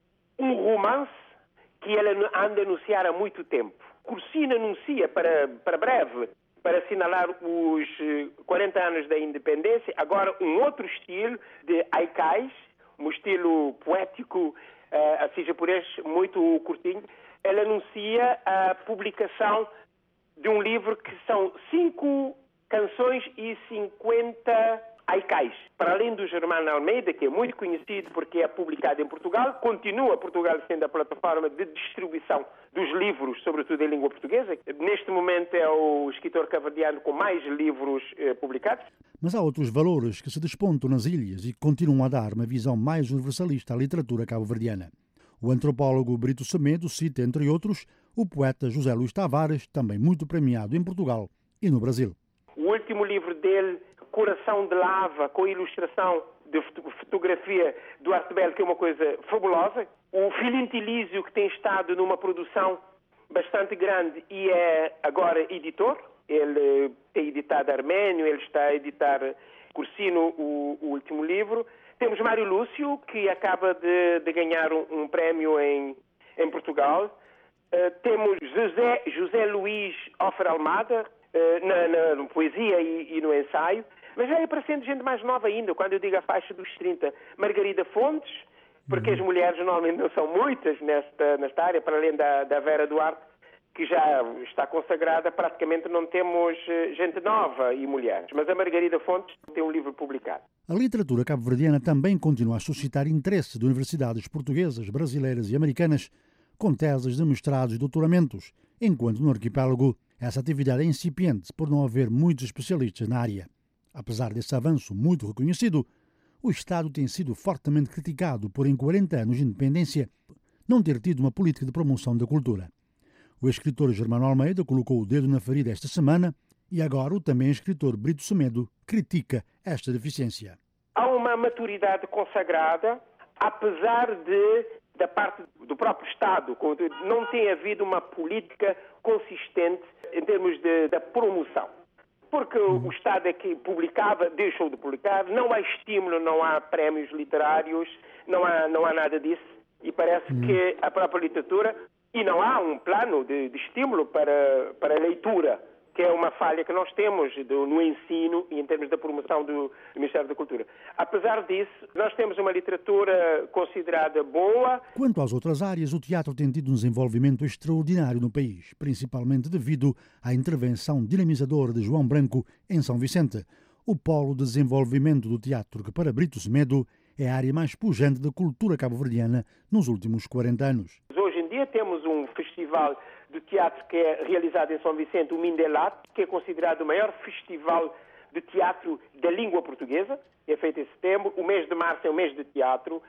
[SPEAKER 22] um romance que ele anda a anunciar há muito tempo. Corsino anuncia para, para breve, para assinalar os quarenta anos da independência, agora um outro estilo de haikais, um estilo poético, uh, assim japonês, muito curtinho. Ele anuncia a publicação de um livro que são cinco canções e cinquenta haikais. Para além do Germano Almeida, que é muito conhecido porque é publicado em Portugal, continua Portugal sendo a plataforma de distribuição dos livros, sobretudo em língua portuguesa. Neste momento é o escritor cabo-verdiano com mais livros eh, publicados.
[SPEAKER 13] Mas há outros valores que se despontam nas ilhas e que continuam a dar uma visão mais universalista à literatura cabo-verdiana. O antropólogo Brito Semedo cita, entre outros, o poeta José Luís Tavares, também muito premiado em Portugal e no Brasil.
[SPEAKER 22] O último livro dele, Coração de Lava, com ilustração de fotografia do Arte Belo, que é uma coisa fabulosa. O Filinto Elísio, que tem estado numa produção bastante grande e é agora editor. Ele tem editado Arménio, ele está a editar Corsino, o, o último livro. Temos Mário Lúcio, que acaba de, de ganhar um, um prémio em, em Portugal. Uh, temos José, José Luís Offer Almada, uh, na, na, na poesia e, e no ensaio. Mas já é aparecendo gente mais nova ainda, quando eu digo a faixa dos trinta. Margarida Fontes, porque as mulheres normalmente não são muitas nesta, nesta área, para além da, da Vera Duarte, que já está consagrada, praticamente não temos gente nova e mulheres. Mas a Margarida Fontes tem um livro publicado.
[SPEAKER 13] A literatura cabo-verdiana também continua a suscitar interesse de universidades portuguesas, brasileiras e americanas com teses de mestrados e doutoramentos, enquanto no arquipélago essa atividade é incipiente por não haver muitos especialistas na área. Apesar desse avanço muito reconhecido, o Estado tem sido fortemente criticado por, em quarenta anos de independência, não ter tido uma política de promoção da cultura. O escritor Germano Almeida colocou o dedo na ferida esta semana e agora o também escritor Brito Semedo critica esta deficiência.
[SPEAKER 22] Há uma maturidade consagrada, apesar de, da parte do próprio Estado, não tem havido uma política consistente em termos de, da promoção. Porque uhum. o Estado é que publicava, deixou de publicar, não há estímulo, não há prémios literários, não há, não há nada disso. E parece uhum. que a própria literatura... E não há um plano de, de estímulo para, para a leitura, que é uma falha que nós temos do, no ensino e em termos da promoção do, do Ministério da Cultura. Apesar disso, nós temos uma literatura considerada boa.
[SPEAKER 13] Quanto às outras áreas, o teatro tem tido um desenvolvimento extraordinário no país, principalmente devido à intervenção dinamizadora de João Branco em São Vicente, o polo de desenvolvimento do teatro que, para Brito Semedo, é a área mais pujante da cultura cabo-verdiana nos últimos quarenta anos.
[SPEAKER 22] Hoje em dia temos um festival de teatro que é realizado em São Vicente, o Mindelat, que é considerado o maior festival de teatro da língua portuguesa, é feito em setembro. O mês de março é o mês de teatro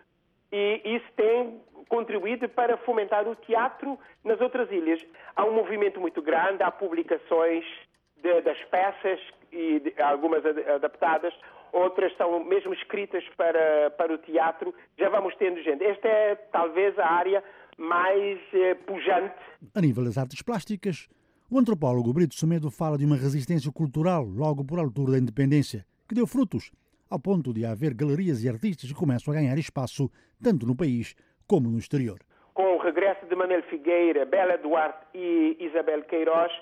[SPEAKER 22] e isso tem contribuído para fomentar o teatro nas outras ilhas. Há um movimento muito grande, há publicações de, das peças e de, algumas adaptadas, outras são mesmo escritas para, para o teatro. Já vamos tendo gente. Esta é talvez a área mais eh, pujante.
[SPEAKER 13] A nível das artes plásticas, o antropólogo Brito Semedo fala de uma resistência cultural logo por altura da independência, que deu frutos, ao ponto de haver galerias e artistas que começam a ganhar espaço tanto no país como no exterior.
[SPEAKER 22] Com o regresso de Manuel Figueira, Bela Duarte e Isabel Queiroz,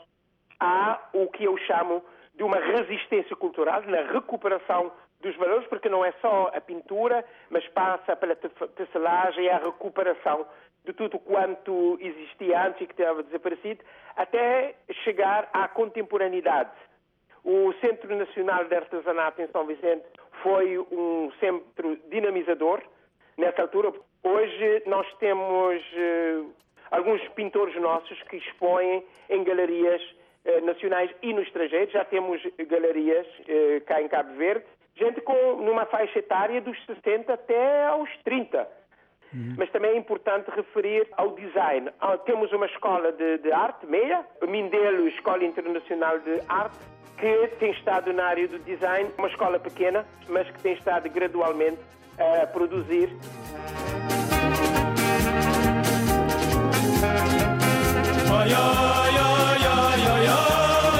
[SPEAKER 22] há o que eu chamo de uma resistência cultural na recuperação dos valores, porque não é só a pintura, mas passa pela tecelagem e a recuperação de tudo quanto existia antes e que estava desaparecido, até chegar à contemporaneidade. O Centro Nacional de Artesanato em São Vicente foi um centro dinamizador nessa altura. Hoje nós temos uh, alguns pintores nossos que expõem em galerias uh, nacionais e no estrangeiro. Já temos galerias uh, cá em Cabo Verde, gente com numa faixa etária dos sessenta até aos trinta. Uhum. Mas também é importante referir ao design. Ah, temos uma escola de, de arte, MEIA, Mindelo Escola Internacional de Arte, que tem estado na área do design, uma escola pequena, mas que tem estado gradualmente a produzir. Ai, ai, ai, ai, ai, ai.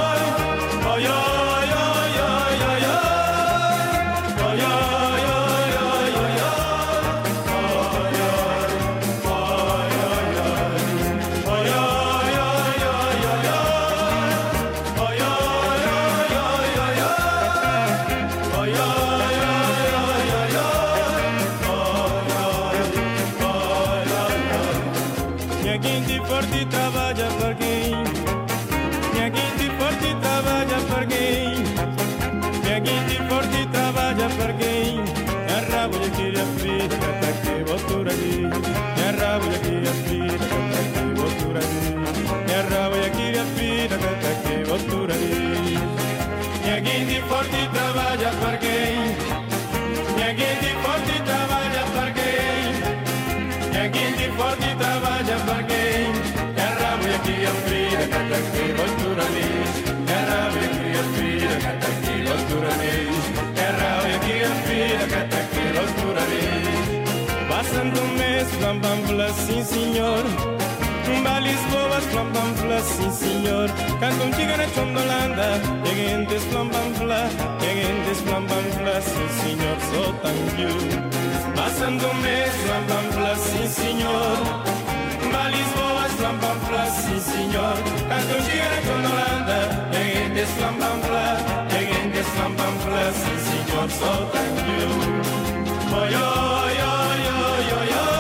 [SPEAKER 14] Forte trabalha para quem? Minha gente forte trabalha para quem? Minha gente forte trabalha para quem? É rabo e aqui a frida, cata aqui, voltura ali. É rabo e aqui a frida, cata aqui, voltura ali. É rabo e aqui a frida, cata aqui, voltura ali. Passando um mês, blam blam blam, sim senhor. Balis boas, blam blam blam, sim senhor. Canto um tigre na Chondolanda, cheguentes blam blam blam, cheguentes blam blam blam, sim senhor, sou tanguio. Passando um mês, blam blam blam, sim senhor. Balis boas, blam blam blam, sim senhor. Canto um tigre na Chondolanda, cheguentes blam blam blam, cheguentes blam blam blam, sim senhor, sou tanguio. Oi, oi, oi, oi, oi, oi.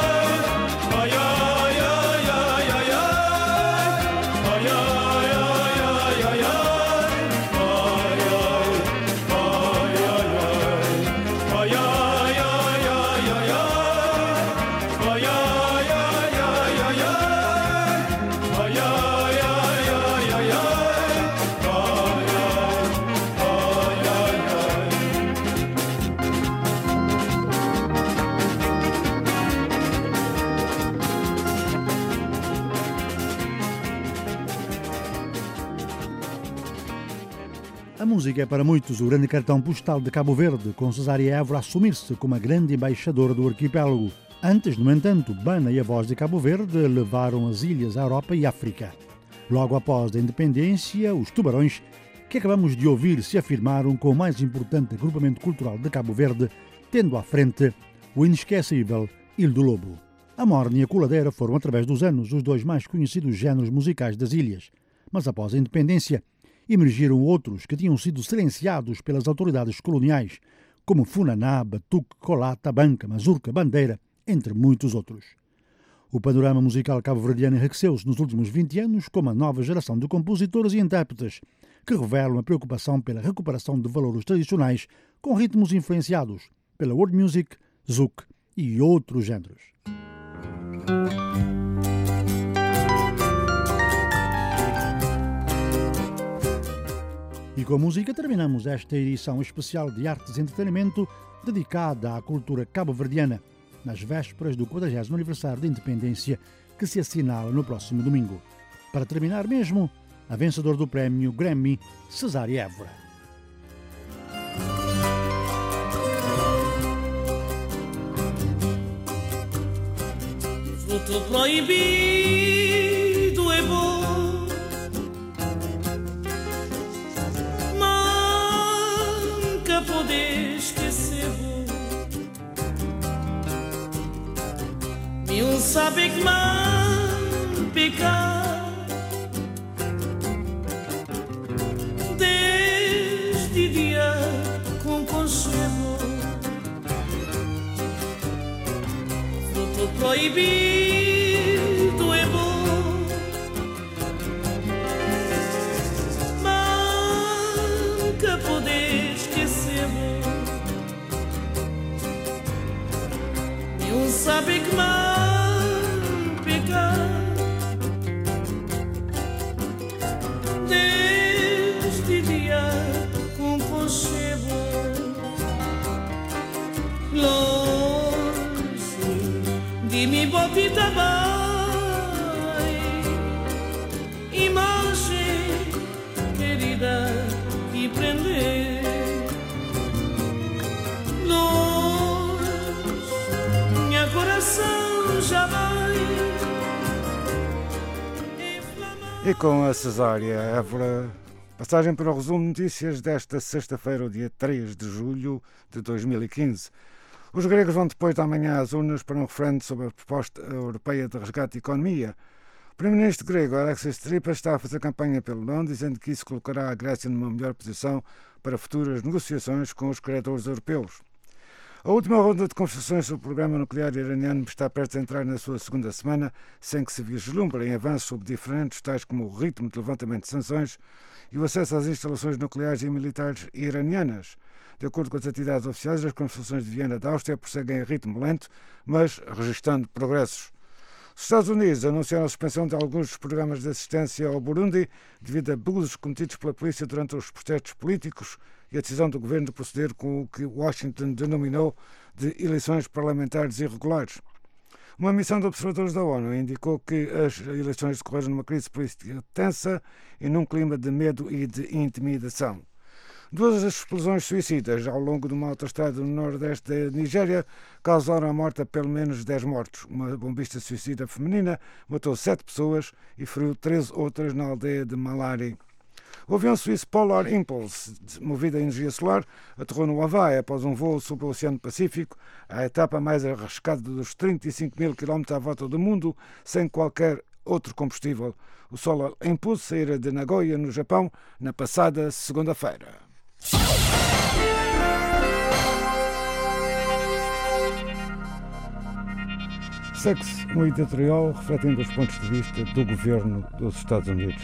[SPEAKER 13] A música é para muitos o grande cartão postal de Cabo Verde, com Cesária Évora a assumir-se como a grande embaixadora do arquipélago. Antes, no entanto, Bana e a Voz de Cabo Verde levaram as ilhas à Europa e África. Logo após a independência, os Tubarões, que acabamos de ouvir, se afirmaram como o mais importante agrupamento cultural de Cabo Verde, tendo à frente o inesquecível Ilha do Lobo. A morna e a coladeira foram, através dos anos, os dois mais conhecidos géneros musicais das ilhas. Mas após a independência, emergiram outros que tinham sido silenciados pelas autoridades coloniais, como funaná, batuque, colata, banca, mazurca, bandeira, entre muitos outros. O panorama musical cabo-verdiano enriqueceu-se nos últimos vinte anos com uma nova geração de compositores e intérpretes que revelam a preocupação pela recuperação de valores tradicionais com ritmos influenciados pela world music, zouk e outros géneros. E com a música terminamos esta edição especial de Artes e Entretenimento dedicada à cultura cabo-verdiana, nas vésperas do quadragésimo aniversário da independência, que se assinala no próximo domingo. Para terminar mesmo, a vencedora do prémio Grammy, Cesária Évora.
[SPEAKER 15] Fruto proibido é bom, nunca poder esquecer. E um sabe que não pecar desde dia com consuelo. Fruto proibido ti também, imagem querida que prender luz, minha coração já vai.
[SPEAKER 17] E com a Cesária Évora, passagem para o resumo de notícias desta sexta-feira, o dia três de julho de dois mil e quinze. Os gregos vão depois da manhã às urnas para um referendo sobre a proposta europeia de resgate da economia. O primeiro-ministro grego, Alexis Tsipras, está a fazer campanha pelo não, dizendo que isso colocará a Grécia numa melhor posição para futuras negociações com os credores europeus. A última ronda de conversações sobre o programa nuclear iraniano está perto de entrar na sua segunda semana, sem que se vislumbrem avanços sobre diferentes, tais como o ritmo de levantamento de sanções e o acesso às instalações nucleares e militares iranianas. De acordo com as entidades oficiais, as conversações de Viena da Áustria prosseguem a ritmo lento, mas registrando progressos. Os Estados Unidos anunciaram a suspensão de alguns dos programas de assistência ao Burundi devido a abusos cometidos pela polícia durante os protestos políticos e a decisão do governo de proceder com o que Washington denominou de eleições parlamentares irregulares. Uma missão de observadores da ONU indicou que as eleições decorreram numa crise política tensa e num clima de medo e de intimidação. Duas explosões suicidas ao longo de uma autoestrada no nordeste da Nigéria causaram a morte a pelo menos dez mortos. Uma bombista suicida feminina matou sete pessoas e feriu treze outras na aldeia de Malari. O avião suíço Polar Impulse, movido a energia solar, aterrou no Havaí após um voo sobre o Oceano Pacífico, a etapa mais arriscada dos trinta e cinco mil quilómetros à volta do mundo, sem qualquer outro combustível. O Solar Impulse saíra de Nagoya, no Japão, na passada segunda-feira. Segue-se um editorial refletindo os pontos de vista do governo dos Estados Unidos.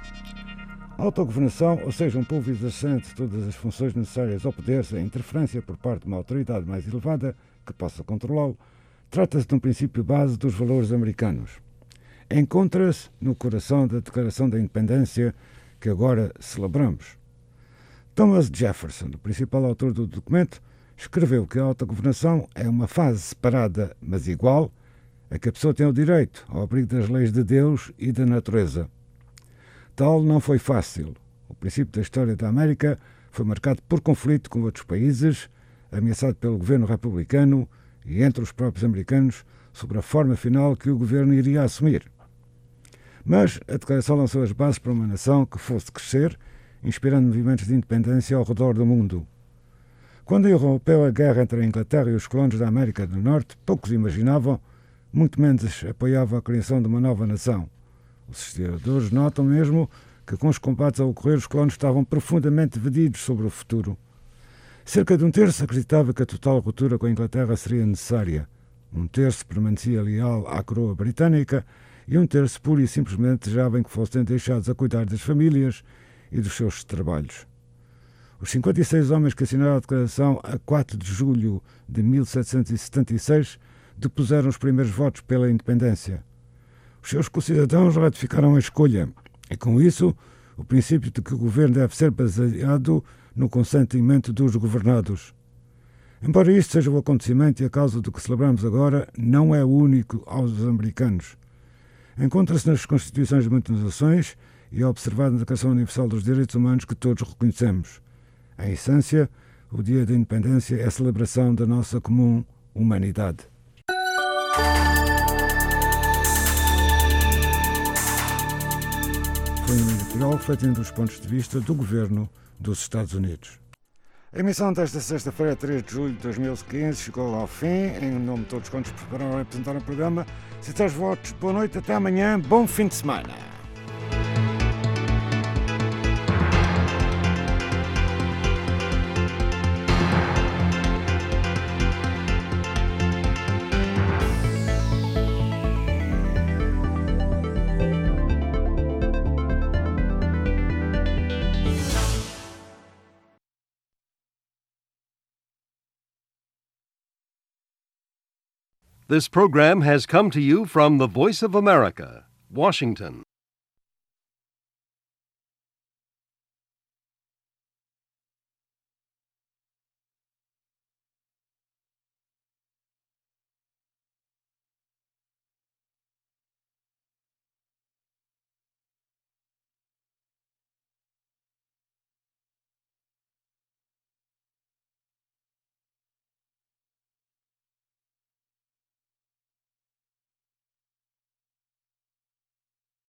[SPEAKER 17] A autogovernação, ou seja, um pulverização de todas as funções necessárias ao poder sem interferência por parte de uma autoridade mais elevada que possa controlá-lo, trata-se de um princípio base dos valores americanos. Encontra-se no coração da Declaração da Independência que agora celebramos. Thomas Jefferson, o principal autor do documento, escreveu que a autogovernação é uma fase separada, mas igual, a que a pessoa tem o direito ao abrigo das leis de Deus e da natureza. Tal não foi fácil. O princípio da história da América foi marcado por conflito com outros países, ameaçado pelo governo republicano e entre os próprios americanos sobre a forma final que o governo iria assumir. Mas a Declaração lançou as bases para uma nação que fosse crescer, inspirando movimentos de independência ao redor do mundo. Quando irrompeu a guerra entre a Inglaterra e os colonos da América do Norte, poucos imaginavam, muito menos apoiavam a criação de uma nova nação. Os historiadores notam mesmo que, com os combates a ocorrer, os colonos estavam profundamente divididos sobre o futuro. Cerca de um terço acreditava que a total ruptura com a Inglaterra seria necessária. Um terço permanecia leal à coroa britânica e um terço pura e simplesmente desejavam que fossem deixados a cuidar das famílias e dos seus trabalhos. Os cinquenta e seis homens que assinaram a declaração a quatro de julho de mil setecentos e setenta e seis depuseram os primeiros votos pela independência. Os seus concidadãos ratificaram a escolha e, com isso, o princípio de que o governo deve ser baseado no consentimento dos governados. Embora isto seja o acontecimento e a causa do que celebramos agora, não é o único aos americanos. Encontra-se nas constituições de muitas nações e é observado na Declaração Universal dos Direitos Humanos que todos reconhecemos. Em essência, o Dia da Independência é a celebração da nossa comum humanidade. Foi um editorial refletindo os pontos de vista do governo dos Estados Unidos. A emissão desta sexta-feira, três de julho de dois mil e quinze, chegou ao fim. Em nome de todos quantos prepararam a apresentar o programa, se tens votos, boa noite, até amanhã, bom fim de semana.
[SPEAKER 16] This program has come to you from the Voice of America, Washington.